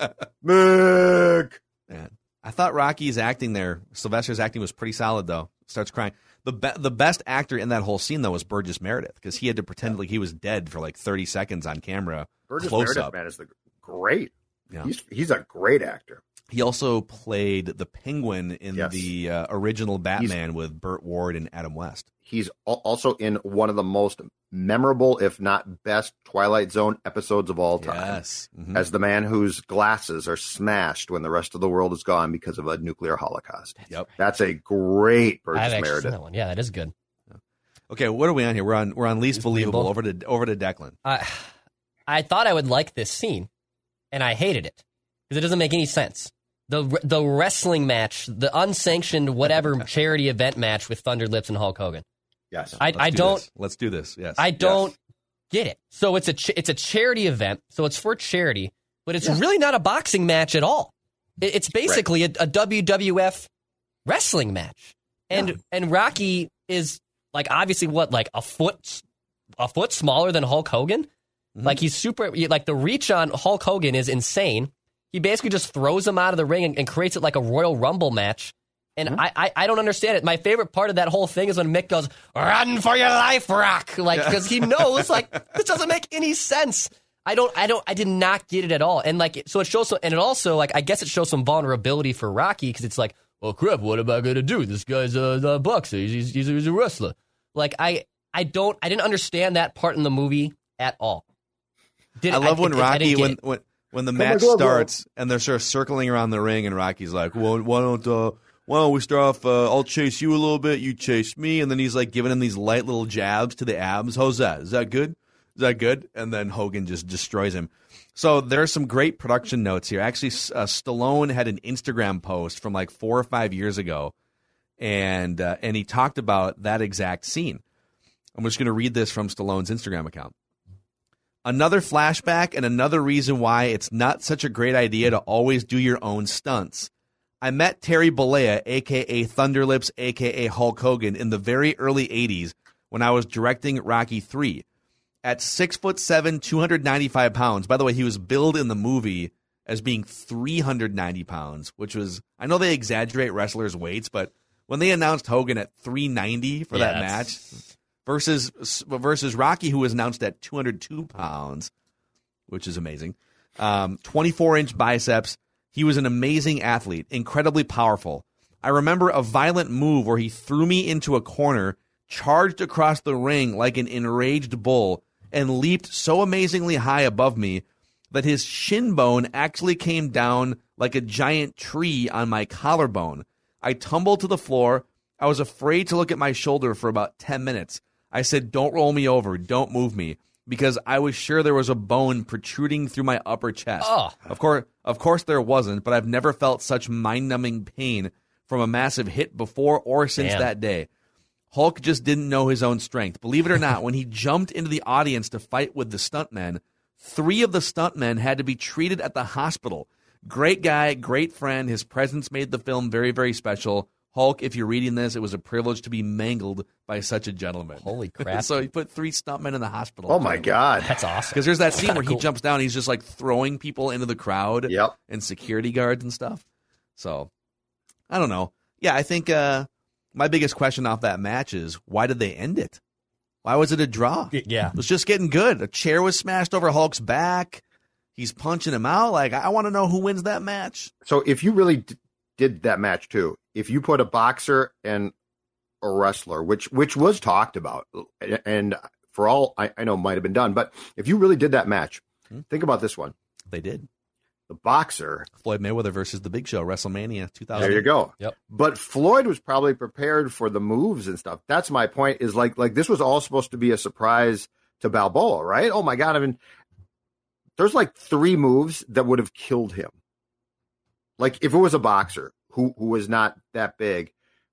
Mick! Man, I thought Rocky's acting there, Sylvester's acting was pretty solid, though. Starts crying. The be- the best actor in that whole scene, though, was Burgess Meredith, because he had to pretend like he was dead for like thirty seconds on camera. Burgess close Meredith, up. man, is the great. Yeah. He's he's a great actor. He also played the Penguin in yes. the uh, original Batman he's, with Burt Ward and Adam West. He's also in one of the most memorable, if not best, Twilight Zone episodes of all time. Yes. Mm-hmm. As the man whose glasses are smashed when the rest of the world is gone because of a nuclear holocaust. Yep. That's a great Burgess I've actually Meredith. seen that one. Yeah, that is good. Okay, what are we on here? We're on we're on least, least believable. believable over to over to Declan. Uh, I thought I would like this scene, and I hated it because it doesn't make any sense. The the wrestling match, the unsanctioned whatever charity event match with Thunder Lips and Hulk Hogan. Yes, I, I do don't. This. Let's do this. Yes, I don't yes. get it. So it's a ch- it's a charity event, so it's for charity, but it's yeah. really not a boxing match at all. It, it's basically right. a, a W W F wrestling match, and yeah. and Rocky is like obviously what like a foot a foot smaller than Hulk Hogan. Mm-hmm. Like he's super. Like the reach on Hulk Hogan is insane. He basically just throws him out of the ring and, and creates it like a Royal Rumble match. And mm-hmm. I, I I don't understand it. My favorite part of that whole thing is when Mick goes, "Run for your life, Rock!" Like because he knows like this doesn't make any sense. I don't I don't I did not get it at all. And like so it shows some, and it also like I guess it shows some vulnerability for Rocky because it's like, well, crap, what am I gonna do? This guy's a, a boxer. He's, he's he's a wrestler. Like I I don't I didn't understand that part in the movie at all. Did I love I, when it, Rocky it, when when. When the match oh God, starts bro. and they're sort of circling around the ring, and Rocky's like, "Well, why don't uh, why don't we start off? Uh, I'll chase you a little bit, you chase me," and then he's like giving him these light little jabs to the abs. How's that? Is that good? Is that good? And then Hogan just destroys him. So there's some great production notes here. Actually, uh, Stallone had an Instagram post from like four or five years ago, and uh, and he talked about that exact scene. I'm just going to read this from Stallone's Instagram account. Another flashback and another reason why it's not such a great idea to always do your own stunts. I met Terry Bollea, a k a. Thunderlips, a k a. Hulk Hogan, in the very early eighties when I was directing Rocky three. At six foot seven, two hundred ninety-five pounds. By the way, he was billed in the movie as being three hundred ninety pounds, which was, I know they exaggerate wrestlers' weights, but when they announced Hogan at three ninety for yeah, that match... Versus versus Rocky, who was announced at two hundred two pounds, which is amazing. Um, twenty-four inch biceps. He was an amazing athlete, incredibly powerful. I remember a violent move where he threw me into a corner, charged across the ring like an enraged bull, and leaped so amazingly high above me that his shin bone actually came down like a giant tree on my collarbone. I tumbled to the floor. I was afraid to look at my shoulder for about ten minutes. I said, "Don't roll me over. Don't move me," because I was sure there was a bone protruding through my upper chest. Oh. Of course, of course there wasn't, but I've never felt such mind-numbing pain from a massive hit before or since Damn. that day. Hulk just didn't know his own strength. Believe it or not, when he jumped into the audience to fight with the stuntmen, three of the stuntmen had to be treated at the hospital. Great guy, great friend. His presence made the film very, very special. Hulk, if you're reading this, it was a privilege to be mangled by such a gentleman. Holy crap. So he put three stuntmen in the hospital. Oh, my God. That's awesome. Because there's that scene where cool. he jumps down. He's just like throwing people into the crowd yep. and security guards and stuff. So, I don't know. Yeah, I think uh, my biggest question off that match is, why did they end it? Why was it a draw? Yeah. It was just getting good. A chair was smashed over Hulk's back. he's punching him out. Like, I want to know who wins that match. So if you really d- did that match too, if you put a boxer and a wrestler, which which was talked about, and for all I, I know might have been done, but if you really did that match, hmm. think about this one. They did. The boxer, Floyd Mayweather versus The Big Show, WrestleMania two thousand. There you go. Yep. But Floyd was probably prepared for the moves and stuff. That's my point. Is like like this was all supposed to be a surprise to Balboa, right? Oh my God! I mean, there's like three moves that would have killed him. Like if it was a boxer who who was not that big,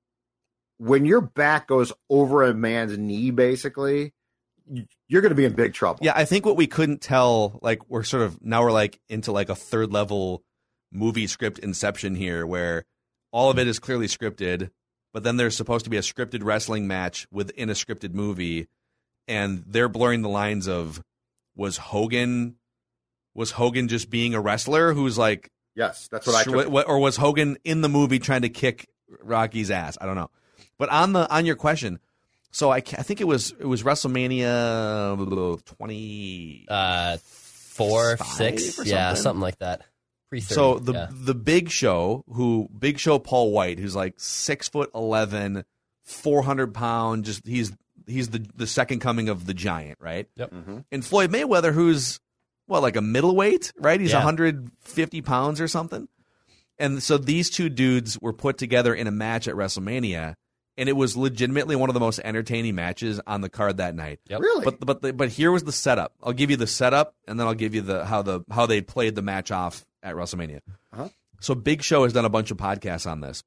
when your back goes over a man's knee, basically, you're going to be in big trouble. Yeah, I think what we couldn't tell, like we're sort of now we're like into like a third level movie script inception here, where all of it is clearly scripted, but then there's supposed to be a scripted wrestling match within a scripted movie, and they're blurring the lines of was Hogan was Hogan just being a wrestler who's like yes, that's what I took. Or was Hogan in the movie trying to kick Rocky's ass? I don't know. But on the on your question. So I, I think it was it was WrestleMania twenty uh, four, six, or yeah, something. something like that. So the yeah. the Big Show, who Big Show Paul White, who's like six foot eleven, four hundred pound, just he's he's the the second coming of the Giant, right? Yep. Mm-hmm. And Floyd Mayweather, who's what like a middleweight, right? He's yeah. one hundred fifty pounds or something. And so these two dudes were put together in a match at WrestleMania. And it was legitimately one of the most entertaining matches on the card that night. Yep. Really? But but the, but here was the setup. I'll give you the setup, and then I'll give you the how the how they played the match off at WrestleMania. Uh-huh. So Big Show has done a bunch of podcasts on this.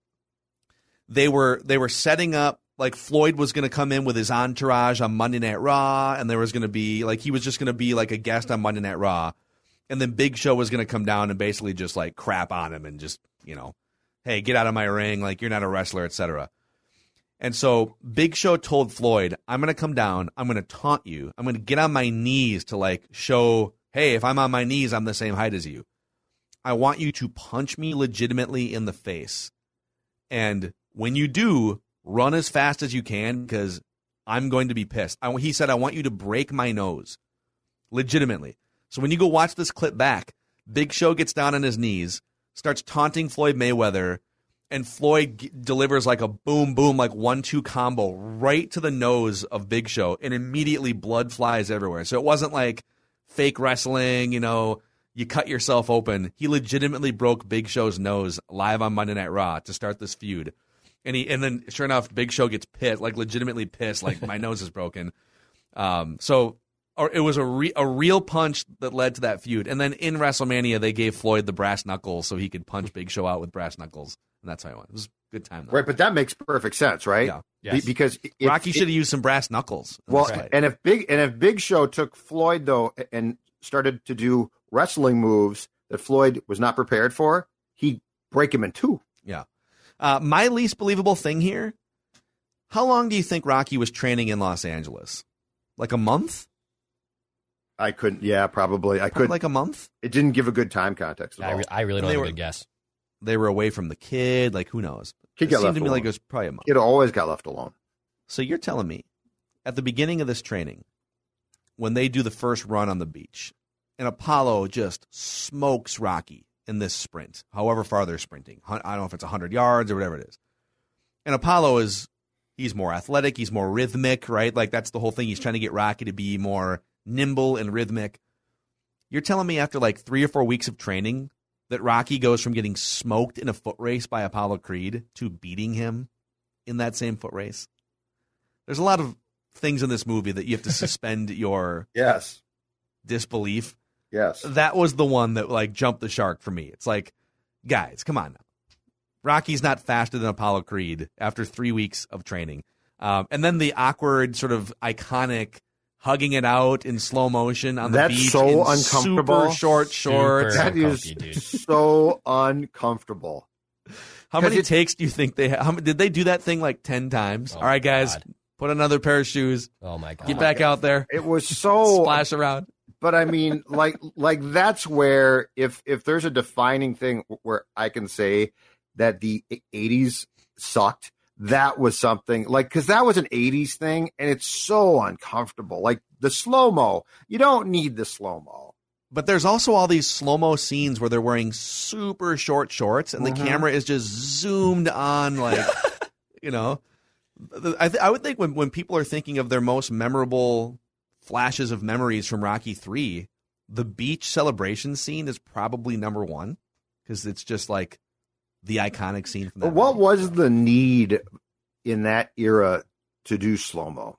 They were they were setting up like Floyd was going to come in with his entourage on Monday Night Raw, and there was going to be like he was just going to be like a guest on Monday Night Raw, and then Big Show was going to come down and basically just like crap on him and just you know, hey, get out of my ring, like you're not a wrestler, et cetera. And so Big Show told Floyd, I'm going to come down. I'm going to taunt you. I'm going to get on my knees to like show, hey, if I'm on my knees, I'm the same height as you. I want you to punch me legitimately in the face. And when you do, run as fast as you can because I'm going to be pissed. I, he said, I want you to break my nose. Legitimately. So when you go watch this clip back, Big Show gets down on his knees, starts taunting Floyd Mayweather, and Floyd g- delivers like a boom, boom, like one two combo right to the nose of Big Show, and immediately blood flies everywhere. So it wasn't like fake wrestling, you know, you cut yourself open. He legitimately broke Big Show's nose live on Monday Night Raw to start this feud. And he and then sure enough, Big Show gets pissed, like legitimately pissed, like my nose is broken. Um, so or it was a re- a real punch that led to that feud. And then in WrestleMania, they gave Floyd the brass knuckles so he could punch Big Show out with brass knuckles. And that's how I went. It was a good time, though. Right, but that makes perfect sense, right? Yeah. Yes. Be- because if, Rocky should have used some brass knuckles. Well, and if Big and if Big Show took Floyd though and started to do wrestling moves that Floyd was not prepared for, he'd break him in two. Yeah. Uh, my least believable thing here: how long do you think Rocky was training in Los Angeles? Like a month? I couldn't. Yeah, probably. I could like a month. It didn't give a good time context at I, all. re- I really don't They have were- a good guess. They were away from the kid. Like who knows? Kid It got seemed left to me alone. like it was probably a month. Kid always got left alone. So you're telling me, at the beginning of this training, when they do the first run on the beach, and Apollo just smokes Rocky in this sprint, however far they're sprinting. I don't know if it's one hundred yards or whatever it is. And Apollo is, he's more athletic, he's more rhythmic, right? Like that's the whole thing. He's trying to get Rocky to be more nimble and rhythmic. You're telling me after like three or four weeks of training that Rocky goes from getting smoked in a foot race by Apollo Creed to beating him in that same foot race? There's a lot of things in this movie that you have to suspend your Yes. disbelief. Yes. That was the one that like jumped the shark for me. It's like, guys, come on now. Rocky's not faster than Apollo Creed after three weeks of training. Um, and then the awkward sort of iconic hugging it out in slow motion on the That's beach so in uncomfortable. super short shorts. Super That is uncomfy, dude. so uncomfortable. How many 'Cause it- takes do you think they have? Did they do that thing like ten times? Oh, All right, guys, God. put another pair of shoes. Oh my god! Get back out there. It was so Splash around. But I mean, like, like that's where if if there's a defining thing where I can say that the eighties sucked, that was something like because that was an eighties thing, and it's so uncomfortable. Like the slow mo, you don't need the slow mo, But there's also all these slow-mo scenes where they're wearing super short shorts and Mhm. the camera is just zoomed on, like, you know. I, th- I would think when, when people are thinking of their most memorable flashes of memories from Rocky three, the beach celebration scene is probably number one because it's just like the iconic scene from that But what movie. was the need in that era to do slow-mo?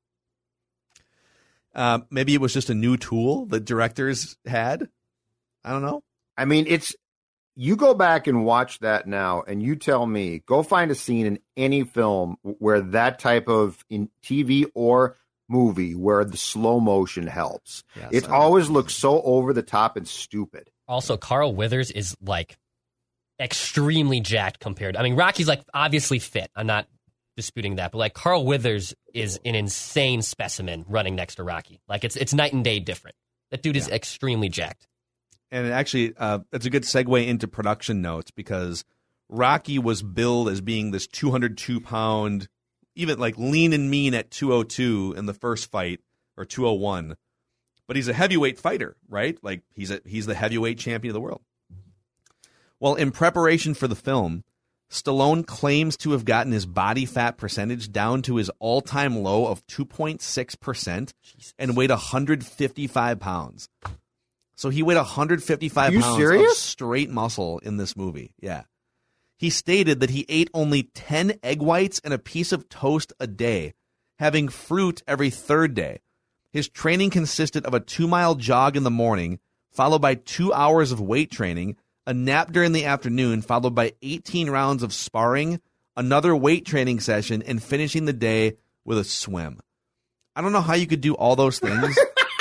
Uh, maybe it was just a new tool that directors had. I don't know. I mean, it's you go back and watch that now, and you tell me, go find a scene in any film where that type of in T V or movie where the slow motion helps. Yes, it I- always looks so over the top and stupid. Also, Carl Withers is like extremely jacked compared. I mean, Rocky's like obviously fit. I'm not disputing that, but like Carl Withers is an insane specimen running next to Rocky. Like it's it's night and day different. That dude is extremely jacked. And actually, uh, that's a good segue into production notes because Rocky was billed as being this two hundred two pound, even like lean and mean at two oh two in the first fight, or two oh one. But he's a heavyweight fighter, right? Like he's a, he's the heavyweight champion of the world. Well, in preparation for the film, Stallone claims to have gotten his body fat percentage down to his all-time low of two point six percent and weighed one hundred fifty-five pounds. So he weighed one hundred fifty-five Are you pounds serious? of straight muscle in this movie. Yeah. He stated that he ate only ten egg whites and a piece of toast a day, having fruit every third day. His training consisted of a two-mile jog in the morning, followed by two hours of weight training, a nap during the afternoon, followed by eighteen rounds of sparring, another weight training session, and finishing the day with a swim. I don't know how you could do all those things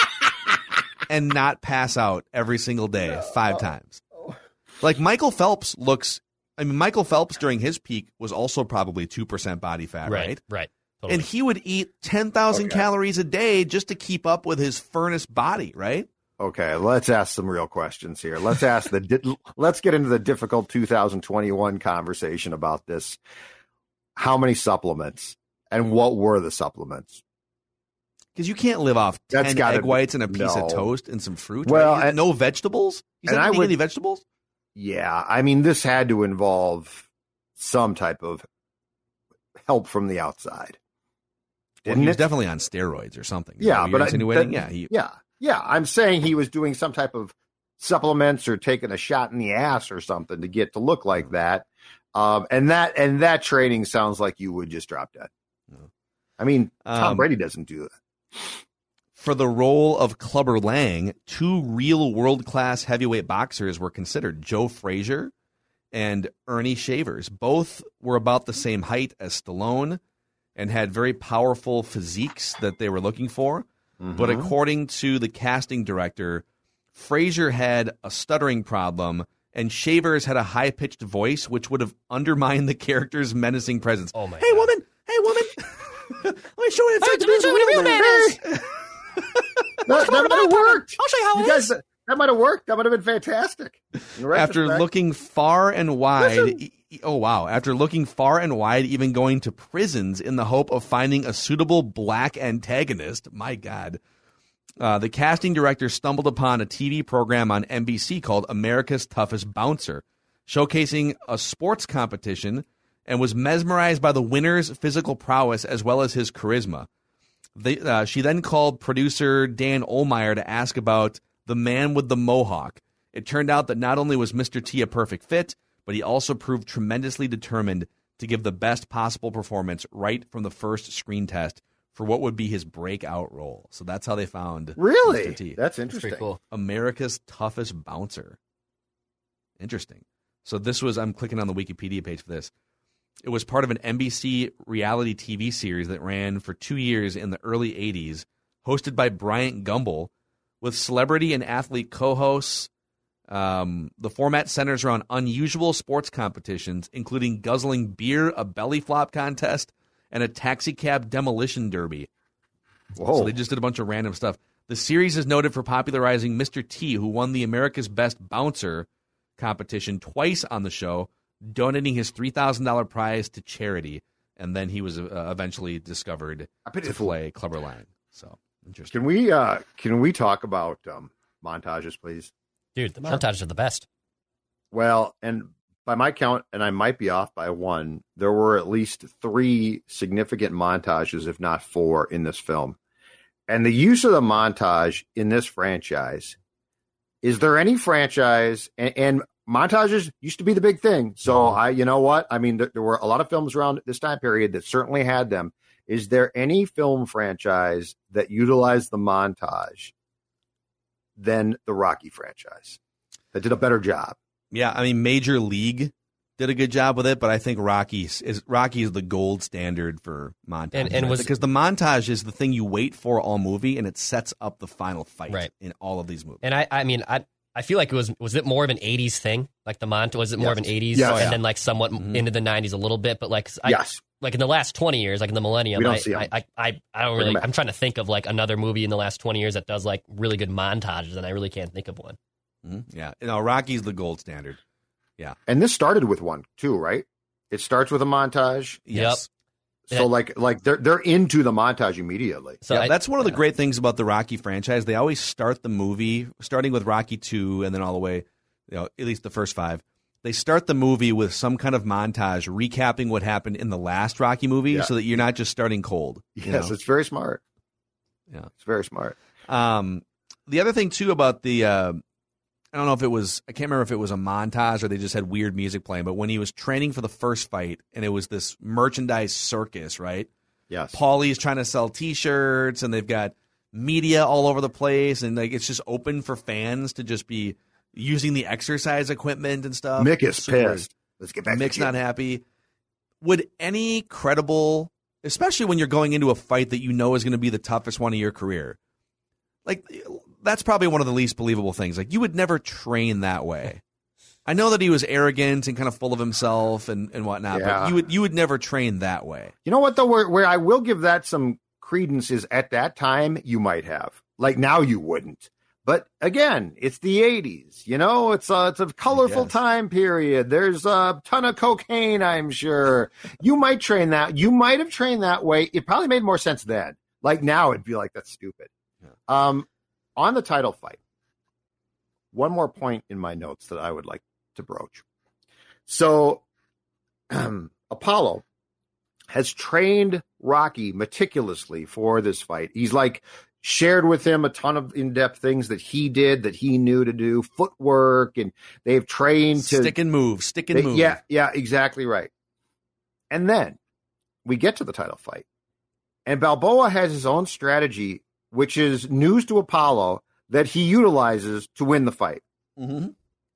and not pass out every single day five times. Like Michael Phelps looks, I mean, Michael Phelps during his peak was also probably two percent body fat, right? Right, right. Totally. And he would eat ten thousand Okay. calories a day just to keep up with his furnace body, right? Okay, let's ask some real questions here. Let's ask the di- let's get into the difficult two thousand twenty-one conversation about this. How many supplements and what were the supplements? Because you can't live off ten That's gotta egg be- whites and a piece no. of toast and some fruit. Well, right? and- no vegetables? He's and not I eating would- any vegetables? Yeah, I mean, this had to involve some type of help from the outside. Well, Didn't he was it? definitely on steroids or something. Is Yeah, that what but you're I- insinuating? that- yeah, he, yeah, yeah. I'm saying he was doing some type of supplements or taking a shot in the ass or something to get to look like that. Um, and that and that training sounds like you would just drop dead. I mean, Tom Um, Brady doesn't do that. For the role of Clubber Lang, two real world-class heavyweight boxers were considered, Joe Frazier and Ernie Shavers. Both were about the same height as Stallone and had very powerful physiques that they were looking for. But Mhm. according to the casting director, Frazier had a stuttering problem and Shavers had a high-pitched voice, which would have undermined the character's menacing presence. Oh my Hey, God. woman! Hey, woman! Let me show you Hey, let me show you what a real man is. That, that might have worked. I'll show you how You it guys, is. that might have worked. That might have been fantastic. In After retrospect. looking far and wide, Listen. e- e- oh wow! After looking far and wide, even going to prisons in the hope of finding a suitable black antagonist. My God, uh, the casting director stumbled upon a T V program on N B C called America's Toughest Bouncer, showcasing a sports competition, and was mesmerized by the winner's physical prowess as well as his charisma. They, uh, she then called producer Dan Olmeyer to ask about the man with the mohawk. It turned out that not only was Mister T a perfect fit, but he also proved tremendously determined to give the best possible performance right from the first screen test for what would be his breakout role. So that's how they found Really? Mister T. That's That's interesting. pretty cool. America's Toughest Bouncer. Interesting. So this was, I'm clicking on the Wikipedia page for this. It was part of an N B C reality T V series that ran for two years in the early eighties, hosted by Bryant Gumbel, with celebrity and athlete co-hosts. Um, the format centers around unusual sports competitions, including guzzling beer, a belly flop contest, and a taxi cab demolition derby. Whoa. So they just did a bunch of random stuff. The series is noted for popularizing Mister T, who won the America's Best Bouncer competition twice on the show, donating his three thousand dollars prize to charity. And then he was uh, eventually discovered I bet to it's- play Clubber Lang. So, interesting. Can we uh can we talk about um montages, please? Dude, the montages are the best. Well, and by my count, and I might be off by one, there were at least three significant montages, if not four, in this film. And the use of the montage in this franchise, is there any franchise, and, and montages used to be the big thing. So I, you know what? I mean, there, there were a lot of films around this time period that certainly had them. Is there any film franchise that utilized the montage than the Rocky franchise that did a better job? Yeah, I mean, Major League did a good job with it, but I think Rocky is Rocky is the gold standard for montage. And, and was, because the montage is the thing you wait for all movie, and it sets up the final fight right. in all of these movies. And I, I mean, I, I feel like it was was it more of an eighties thing, like the montage? Was it more yes. of an eighties, yes. and yeah. then like somewhat mm-hmm. into the nineties a little bit? But like, I, yes. like in the last twenty years, like in the millennium, we don't I, see I, I, I, I don't really. I'm trying to think of like another movie in the last twenty years that does like really good montages, and I really can't think of one. Mm-hmm. Yeah, you know, Rocky's the gold standard. Yeah, and this started with one too, right? It starts with a montage. Yes. Yep. So like like they're they're into the montage immediately. So yeah, I, that's one of the great things about the Rocky franchise. They always start the movie, starting with Rocky two, and then all the way, you know, at least the first five. They start the movie with some kind of montage recapping what happened in the last Rocky movie, yeah. so that you're not just starting cold. Yes, you know? It's very smart. Yeah, it's very smart. Um, the other thing too about the. Uh, I don't know if it was, I can't remember if it was a montage or they just had weird music playing, but when he was training for the first fight and it was this merchandise circus, right? Yes. Paulie's trying to sell T-shirts and they've got media all over the place and like it's just open for fans to just be using the exercise equipment and stuff. Mick is Super pissed. Let's get back Mick's to not happy. Would any credible, especially when you're going into a fight that you know is going to be the toughest one of your career, like that's probably one of the least believable things. Like, you would never train that way. I know that he was arrogant and kind of full of himself and, and whatnot, yeah. but you would you would never train that way. You know what, though? Where, where I will give that some credence is at that time, you might have. Like, now you wouldn't. But, again, it's the eighties. You know, it's a, it's a colorful time period. There's a ton of cocaine, I'm sure. You might train that. You might have trained that way. It probably made more sense then. Like, now it'd be like, that's stupid. Yeah. Um. On the title fight, one more point in my notes that I would like to broach. So, um, Apollo has trained Rocky meticulously for this fight. He's like shared with him a ton of in-depth things that he did, that he knew to do, footwork, and they've trained to stick and move, stick and they, move. Yeah, yeah, exactly right. And then we get to the title fight, and Balboa has his own strategy, which is news to Apollo, that he utilizes to win the fight. Mm-hmm.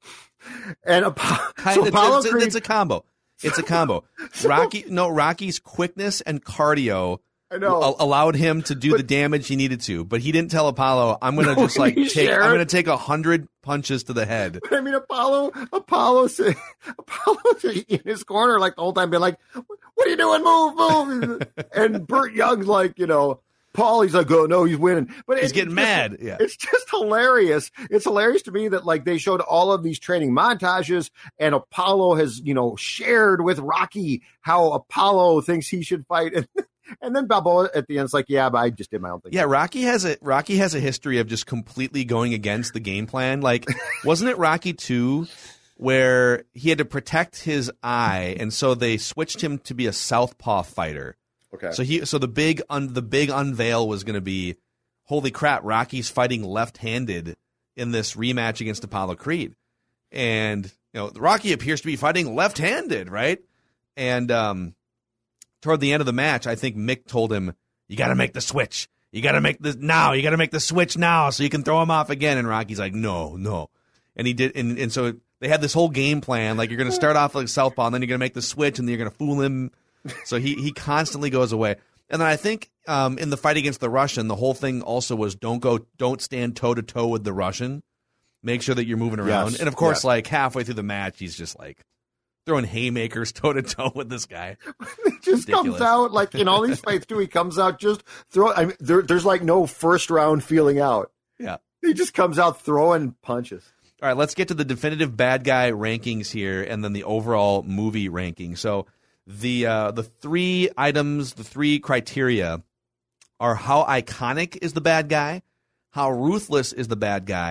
And Apollo, so it's, Apollo it's, Creed, it's a combo. It's a combo. so, Rocky, no, Rocky's quickness and cardio I know. a- allowed him to do but, the damage he needed to, but he didn't tell Apollo, "I'm going to no, just like take, shared. I'm going to take a hundred punches to the head." But I mean, Apollo, Apollo, Apollo in his corner like the whole time, being like, "What are you doing? Move, move!" And Burt Young's like, you know. Paul, he's like, oh, no, he's winning. But he's getting just, mad. Yeah. It's just hilarious. It's hilarious to me that, like, they showed all of these training montages, and Apollo has, you know, shared with Rocky how Apollo thinks he should fight. And, and then Balboa at the end is like, yeah, but I just did my own thing. Yeah, Rocky has a Rocky has a history of just completely going against the game plan. Like, wasn't it Rocky two where he had to protect his eye, and so they switched him to be a southpaw fighter? Okay. So he, so the big, un, the big unveil was going to be, holy crap, Rocky's fighting left-handed in this rematch against Apollo Creed, and you know Rocky appears to be fighting left-handed, right? And um, toward the end of the match, I think Mick told him, "You got to make the switch. You got to make this now. You got to make the switch now, so you can throw him off again." And Rocky's like, "No, no," and he did, and and so they had this whole game plan, like you're going to start off like southpaw, and then you're going to make the switch, and then you're going to fool him. So he, he constantly goes away. And then I think um, in the fight against the Russian, the whole thing also was don't go, don't stand toe to toe with the Russian. Make sure that you're moving around. Yes, and of course, yes. like halfway through the match, he's just like throwing haymakers toe to toe with this guy. He just Ridiculous. comes out like in all these fights too. He comes out just throw. I mean, there, there's like no first round feeling out. Yeah, he just comes out throwing punches. All right, let's get to the definitive bad guy rankings here, and then the overall movie ranking. So. The uh, the three items, the three criteria are how iconic is the bad guy, how ruthless is the bad guy,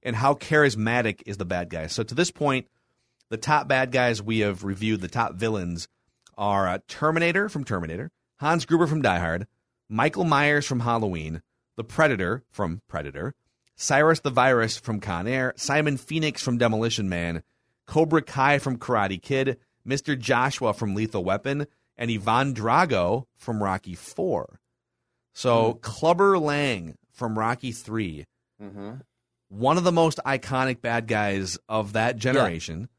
and how charismatic is the bad guy. So to this point, the top bad guys we have reviewed, the top villains, are uh, Terminator from Terminator, Hans Gruber from Die Hard, Michael Myers from Halloween, the Predator from Predator, Cyrus the Virus from Con Air, Simon Phoenix from Demolition Man, Cobra Kai from Karate Kid, Mister Joshua from Lethal Weapon, and Ivan Drago from Rocky four. So mm-hmm. Clubber Lang from Rocky three, mm-hmm. one of the most iconic bad guys of that generation, yeah.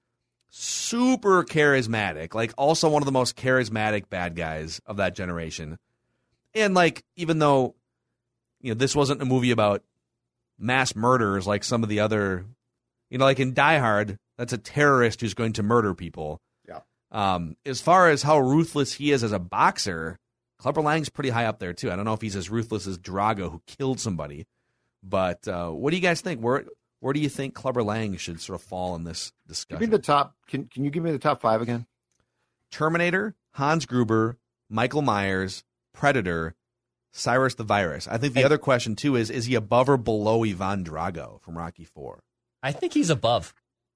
super charismatic, like also one of the most charismatic bad guys of that generation. And like, even though, you know, this wasn't a movie about mass murders like some of the other, you know, like in Die Hard, that's a terrorist who's going to murder people. Yeah. Um, as far as how ruthless he is as a boxer, Clubber Lang's pretty high up there too. I don't know if he's as ruthless as Drago, who killed somebody, but uh, what do you guys think? Where where do you think Clubber Lang should sort of fall in this discussion? Give me the top. Can Can you give me the top five again? Terminator, Hans Gruber, Michael Myers, Predator, Cyrus the Virus. I think the hey. other question too is: is he above or below Ivan Drago from Rocky four? I think he's above.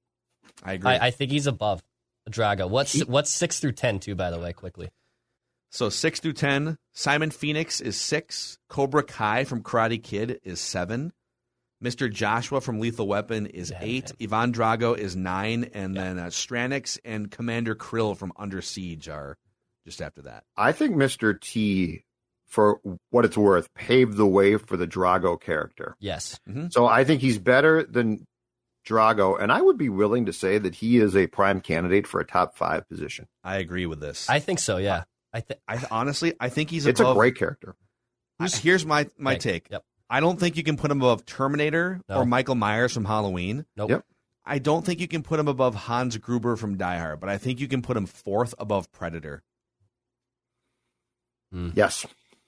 I agree. I, I think he's above Drago. What's he, what's six through ten too? By the way, quickly. So six through ten, Simon Phoenix is six. Cobra Kai from Karate Kid is seven. Mister Joshua from Lethal Weapon is yeah, eight. Man. Ivan Drago is nine. And yeah. then uh, Stranix and Commander Krill from Under Siege are just after that. I think Mister T, for what it's worth, paved the way for the Drago character. Yes. Mm-hmm. So I think he's better than Drago, and I would be willing to say that he is a prime candidate for a top five position. I agree with this. I think so, yeah. I, th- I honestly, I think he's it's above. It's a great character. I, here's my, my Thanks. take. Yep. I don't think you can put him above Terminator no. or Michael Myers from Halloween. Nope. Yep. I don't think you can put him above Hans Gruber from Die Hard, but I think you can put him fourth above Predator. Mm. Yes.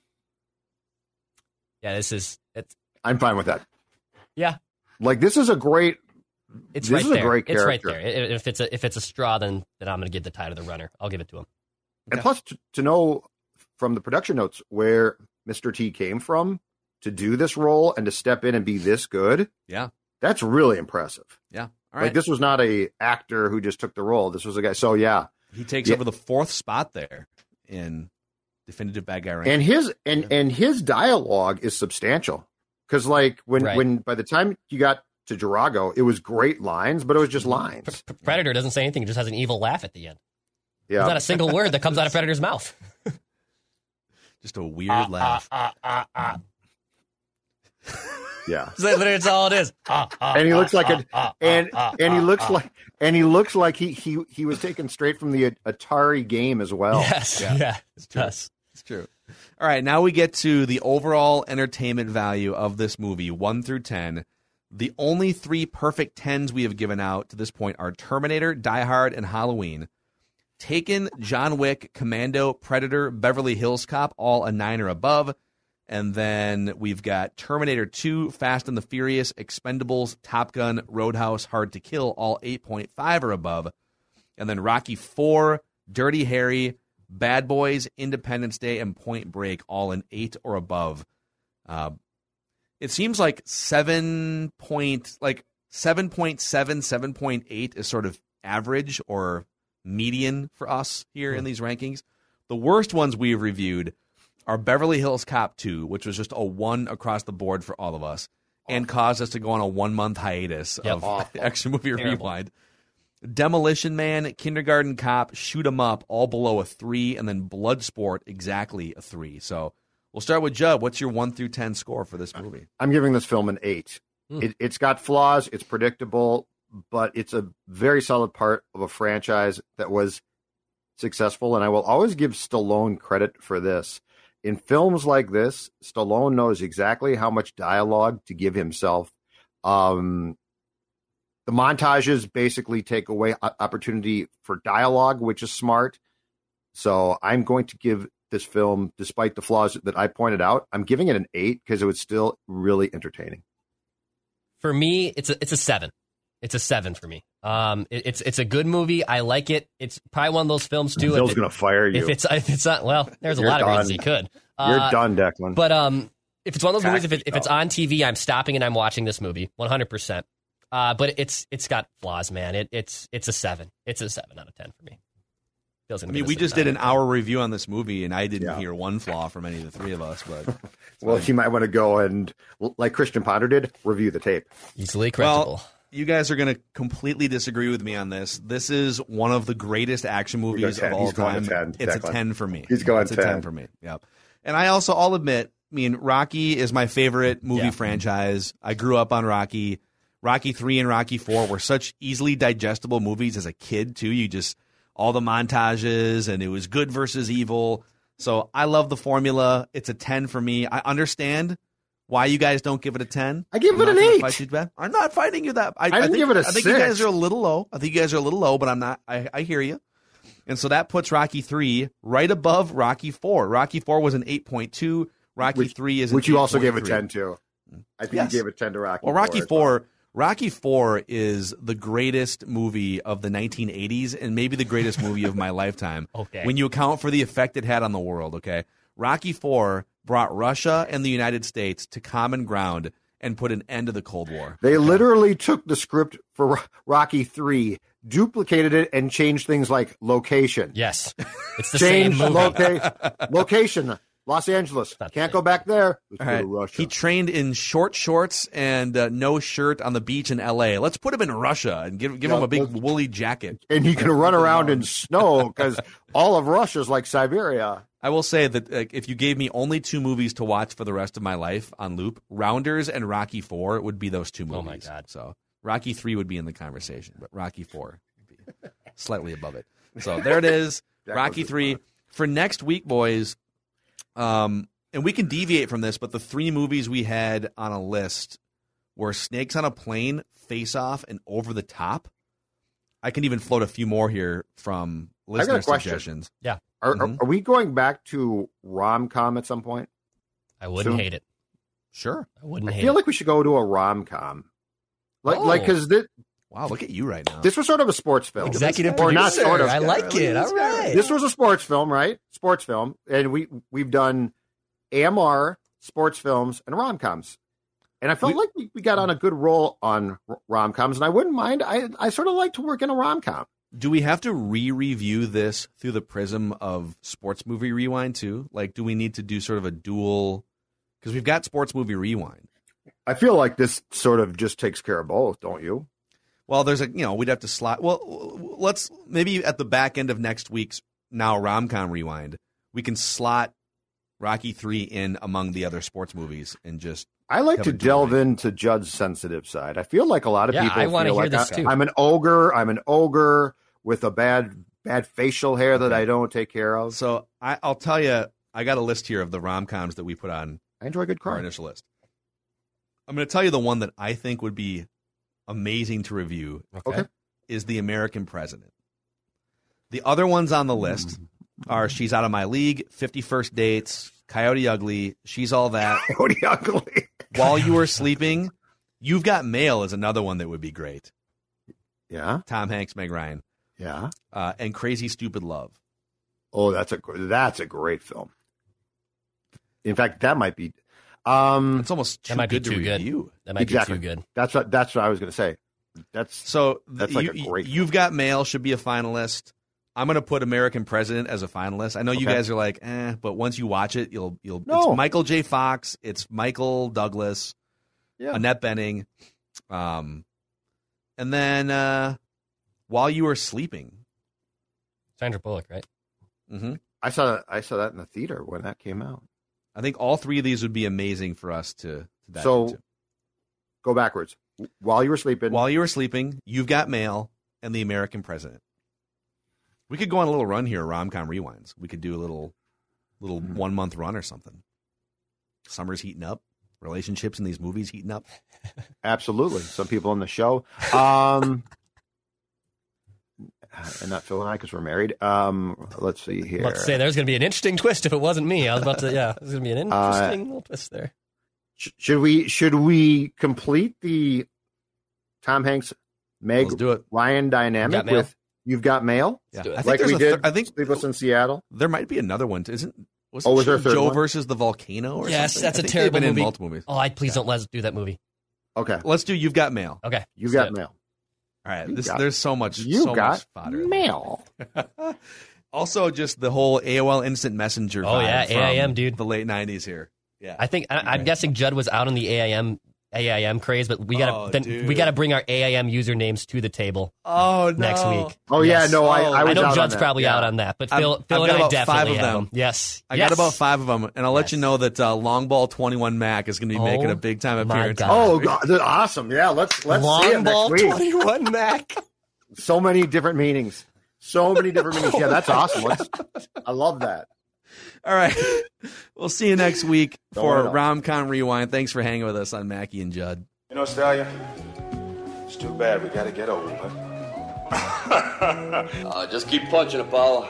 Yeah, this is it's. I'm fine with that. Yeah. Like, this is a great. It's this right is there. a great character. It's right there. If it's a if it's a straw, then then I'm going to give the tie to the runner. I'll give it to him. And okay. plus, to, to know from the production notes where Mister T came from to do this role and to step in and be this good, yeah, that's really impressive. Yeah, all right. Like, this was not a actor who just took the role. This was a guy. So yeah, he takes yeah. over the fourth spot there in definitive bad guy ranking. And his and yeah. and his dialogue is substantial because, like, when right. when by the time you got to Drago, it was great lines, but it was just lines. P- Predator doesn't say anything; he just has an evil laugh at the end. Yeah, there's not a single word that comes out of Predator's mouth. Just a weird ah, laugh. Ah, ah, ah, ah. Yeah, that's all it is. Ah, ah, and he looks ah, like a ah, and ah, and he ah, looks ah. like and he looks like he he he was taken straight from the Atari game as well. Yes, yeah, yeah it's true. Yes. It's true. All right, now we get to the overall entertainment value of this movie, one through ten. The only three perfect tens we have given out to this point are Terminator, Die Hard, and Halloween. Taken, John Wick, Commando, Predator, Beverly Hills Cop, all a nine or above. And then we've got Terminator two, Fast and the Furious, Expendables, Top Gun, Roadhouse, Hard to Kill, all eight point five or above. And then Rocky four, Dirty Harry, Bad Boys, Independence Day, and Point Break, all an eight or above. Uh, it seems like seven point like seven point seven, seven point eight is sort of average or median for us here in these rankings. The worst ones we've reviewed are Beverly Hills Cop two, which was just a one across the board for all of us, awful. And caused us to go on a one-month hiatus yep, of awful. Action Movie Terrible. Rewind. Demolition Man, Kindergarten Cop, Shoot 'Em Up, all below a three, and then Bloodsport, exactly a three. So we'll start with Judd. What's your one through ten score for this movie? I'm giving this film an eight. Hmm. It, it's got flaws. It's predictable, but it's a very solid part of a franchise that was successful, and I will always give Stallone credit for this. In films like this, Stallone knows exactly how much dialogue to give himself. Um, the montages basically take away opportunity for dialogue, which is smart. So I'm going to give this film, despite the flaws that I pointed out, I'm giving it an eight because it was still really entertaining. For me, it's a, it's a seven. It's a seven for me. Um, it, it's it's a good movie. I like it. It's probably one of those films too. Bill's it, going to fire you if it's if it's not. Well, there's a You're lot done. of reasons he could. You're uh, done, Declan. But um, if it's one of those movies, if, it, if it's on T V, I'm stopping and I'm watching this movie. one hundred percent. Uh, but it's it's got flaws, man. It, it's it's a seven. It's a seven out of ten for me. Feels I mean, we just did an hour review on this movie, and I didn't Yeah. hear one flaw from any of the three of us. But Well, you might want to go and, like Christian Ponder did, review the tape. Easily correctable. well, you guys are going to completely disagree with me on this. This is one of the greatest action movies ten. of all He's going time. to ten, It's Declan. a ten for me. He's going it's a ten. ten for me. Yep. And I also, I'll admit, I mean, Rocky is my favorite movie Yeah. franchise. I grew up on Rocky. Rocky three and Rocky four were such easily digestible movies as a kid, too. You just, all the montages, and it was good versus evil. So I love the formula. It's a ten for me. I understand why you guys don't give it a ten. I give I'm it not an gonna eight. fight you back. I'm not fighting you that. I, didn't think, give it a I think you guys six. are a little low. I think you guys are a little low, but I'm not. I, I hear you. And so that puts Rocky three right above Rocky four. Rocky four was an eight point two. Rocky Which- three is an Which you also gave a eight point three. ten to. I think Yes. you gave a ten to Rocky. Well, Rocky four as well. four. Rocky four is the greatest movie of the nineteen eighties and maybe the greatest movie of my lifetime. Okay. When you account for the effect it had on the world, okay? Rocky four brought Russia and the United States to common ground and put an end to the Cold War. They literally took the script for Ro- Rocky three, duplicated it, and changed things like location. yes, it's the Change same movie. loca- location. Los Angeles. Not the Can't same. go back there. Let's All go right. to Russia. He trained in short shorts and uh, no shirt on the beach in L A. Let's put him in Russia and give give Yeah, him a big let's- woolly jacket. and he can run around in snow because all of Russia's like Siberia. I will say that uh, if you gave me only two movies to watch for the rest of my life on loop, Rounders and Rocky four would be those two movies. Oh, my God. So Rocky three would be in the conversation, but Rocky four would be slightly above it. So there it is, That Rocky was three. For next week, boys, um, and we can deviate from this, but the three movies we had on a list were Snakes on a Plane, Face Off, and Over the Top. I can even float a few more here from got a listener question. suggestions. Yeah, Are, Mhm. are, are we going back to rom com at some point? I wouldn't So- hate it. Sure. I wouldn't I hate feel it. like we should go to a rom com. Like, Oh. like, because this, Wow, look at you right now. this was sort of a sports film. Executive or not producer. sort of. I like it. All right. This was a sports film, right? Sports film, and we we've done A M R, sports films, and rom coms. And I felt We- like we, we got on a good roll on rom coms, and I wouldn't mind. I I sort of like to work in a rom com. Do we have to re-review this through the prism of Sports Movie Rewind too? Like, do we need to do sort of a dual? Because we've got Sports Movie Rewind. I feel like this sort of just takes care of both, don't you? Well, there's a you know we'd have to slot. Well, let's maybe at the back end of next week's now Romcom Rewind, we can slot Rocky three in among the other sports movies and just. I like Have to a delve duel. into Judd's sensitive side. I feel like a lot of Yeah, people I wanna feel hear like this I, too. I'm an ogre. I'm an ogre with a bad bad facial hair that I don't take care of. So I, I'll tell you, I got a list here of the rom-coms that we put on I enjoy good our crime. initial list. I'm going to tell you the one that I think would be amazing to review. Okay. Is The American President. The other ones on the list are She's Out of My League, fifty First Dates, Coyote Ugly, She's All That, Coyote Ugly. While You Were Sleeping. You've Got Mail is another one that would be great. Yeah, Tom Hanks, Meg Ryan, yeah. uh, and Crazy Stupid Love. Oh, that's a that's a great film. In fact, that might be. Um, It's almost too That might be good to too good. review. That might exactly. be too good. That's what that's what I was going to say. That's So That's th- like you, a great You've Got Mail should be a finalist. I'm going to put American President as a finalist. I know you Okay. guys are like, eh, but once you watch it, you'll you'll. No. It's Michael J. Fox. It's Michael Douglas, yeah. Annette Bening, um, and then uh, While You Were Sleeping. Sandra Bullock, right? hmm I saw that. I saw that in the theater when that came out. I think all three of these would be amazing for us to, to dive So, into. Go backwards. While you were sleeping. While You Were Sleeping, You've Got Mail, and The American President. We could go on a little run here, Romcom Rewinds. We could do a little little Mm-hmm. one month run or something. Summer's heating up. Relationships in these movies heating up. Absolutely. Some people on the show. Um, and not Phil and I because we're married. Um, let's see here. Let's say there's going to be an interesting twist if it wasn't me. I was about to, yeah, there's going to be an Uh, interesting little twist there. Sh- Should we should we complete the Tom Hanks Meg Let's do it. Ryan dynamic Got Mail? with You've Got Mail? Yeah. do it. I think Like there's we a did thir- I think Sleepless in Seattle. there might be another one. Isn't was Oh, was there a third Joe one? versus the volcano? Or Yes, something? that's I a think terrible they've been movie. in multiple movies. Oh, I please don't let us do that movie. Okay. Let's do You've Got Mail. Okay. You've got mail. All right. You This got- there's so much. You so got much fodder. mail. Also, just the whole A O L Instant Messenger. Oh, vibe yeah, from A I M, dude. The late nineties here. Yeah. I think I, I'm guessing Judd was out on the A I M A I M craze, but we gotta Oh, then dude. we gotta bring our A I M usernames to the table Oh no. next week. Oh, yeah, no, I- I was know out on Judd's that, probably yeah. out on that, but I've- Phil, Phil I've and got I about definitely five of have them. them. Yes, I yes. got about five of them, and I'll let Yes. you know that uh, Long Ball twenty-one Mac is going to be Oh, making a big time my appearance. God. Oh, God, that's awesome. Yeah, let's let's see Long it ball next week. twenty-one Mac. So many different meanings. So many different meanings. Yeah, that's awesome. Let's, I love that. All right. We'll see you next week Don't for worry about it. Romcom Rewind. Thanks for hanging with us on Mackie and Judd. You know, Stallion, it's too bad we got to get old, huh? Uh, just keep punching, Apollo.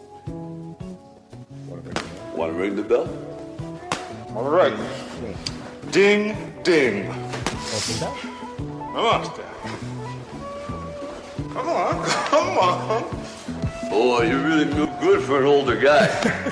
Want to ring the bell? All right. Ding, ding. Come on, Stallion. Come on, come on. Boy, you really look good for an older guy.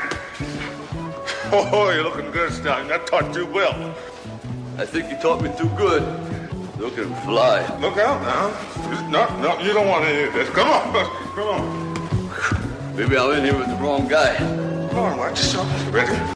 Oh, you're looking good, Stallion. I taught you well. I think you taught me too good. Look at him fly. Look out now. No, no, you don't want any of this. Come on, come on. Maybe I'm in here with the wrong guy. Come on, watch yourself. Ready?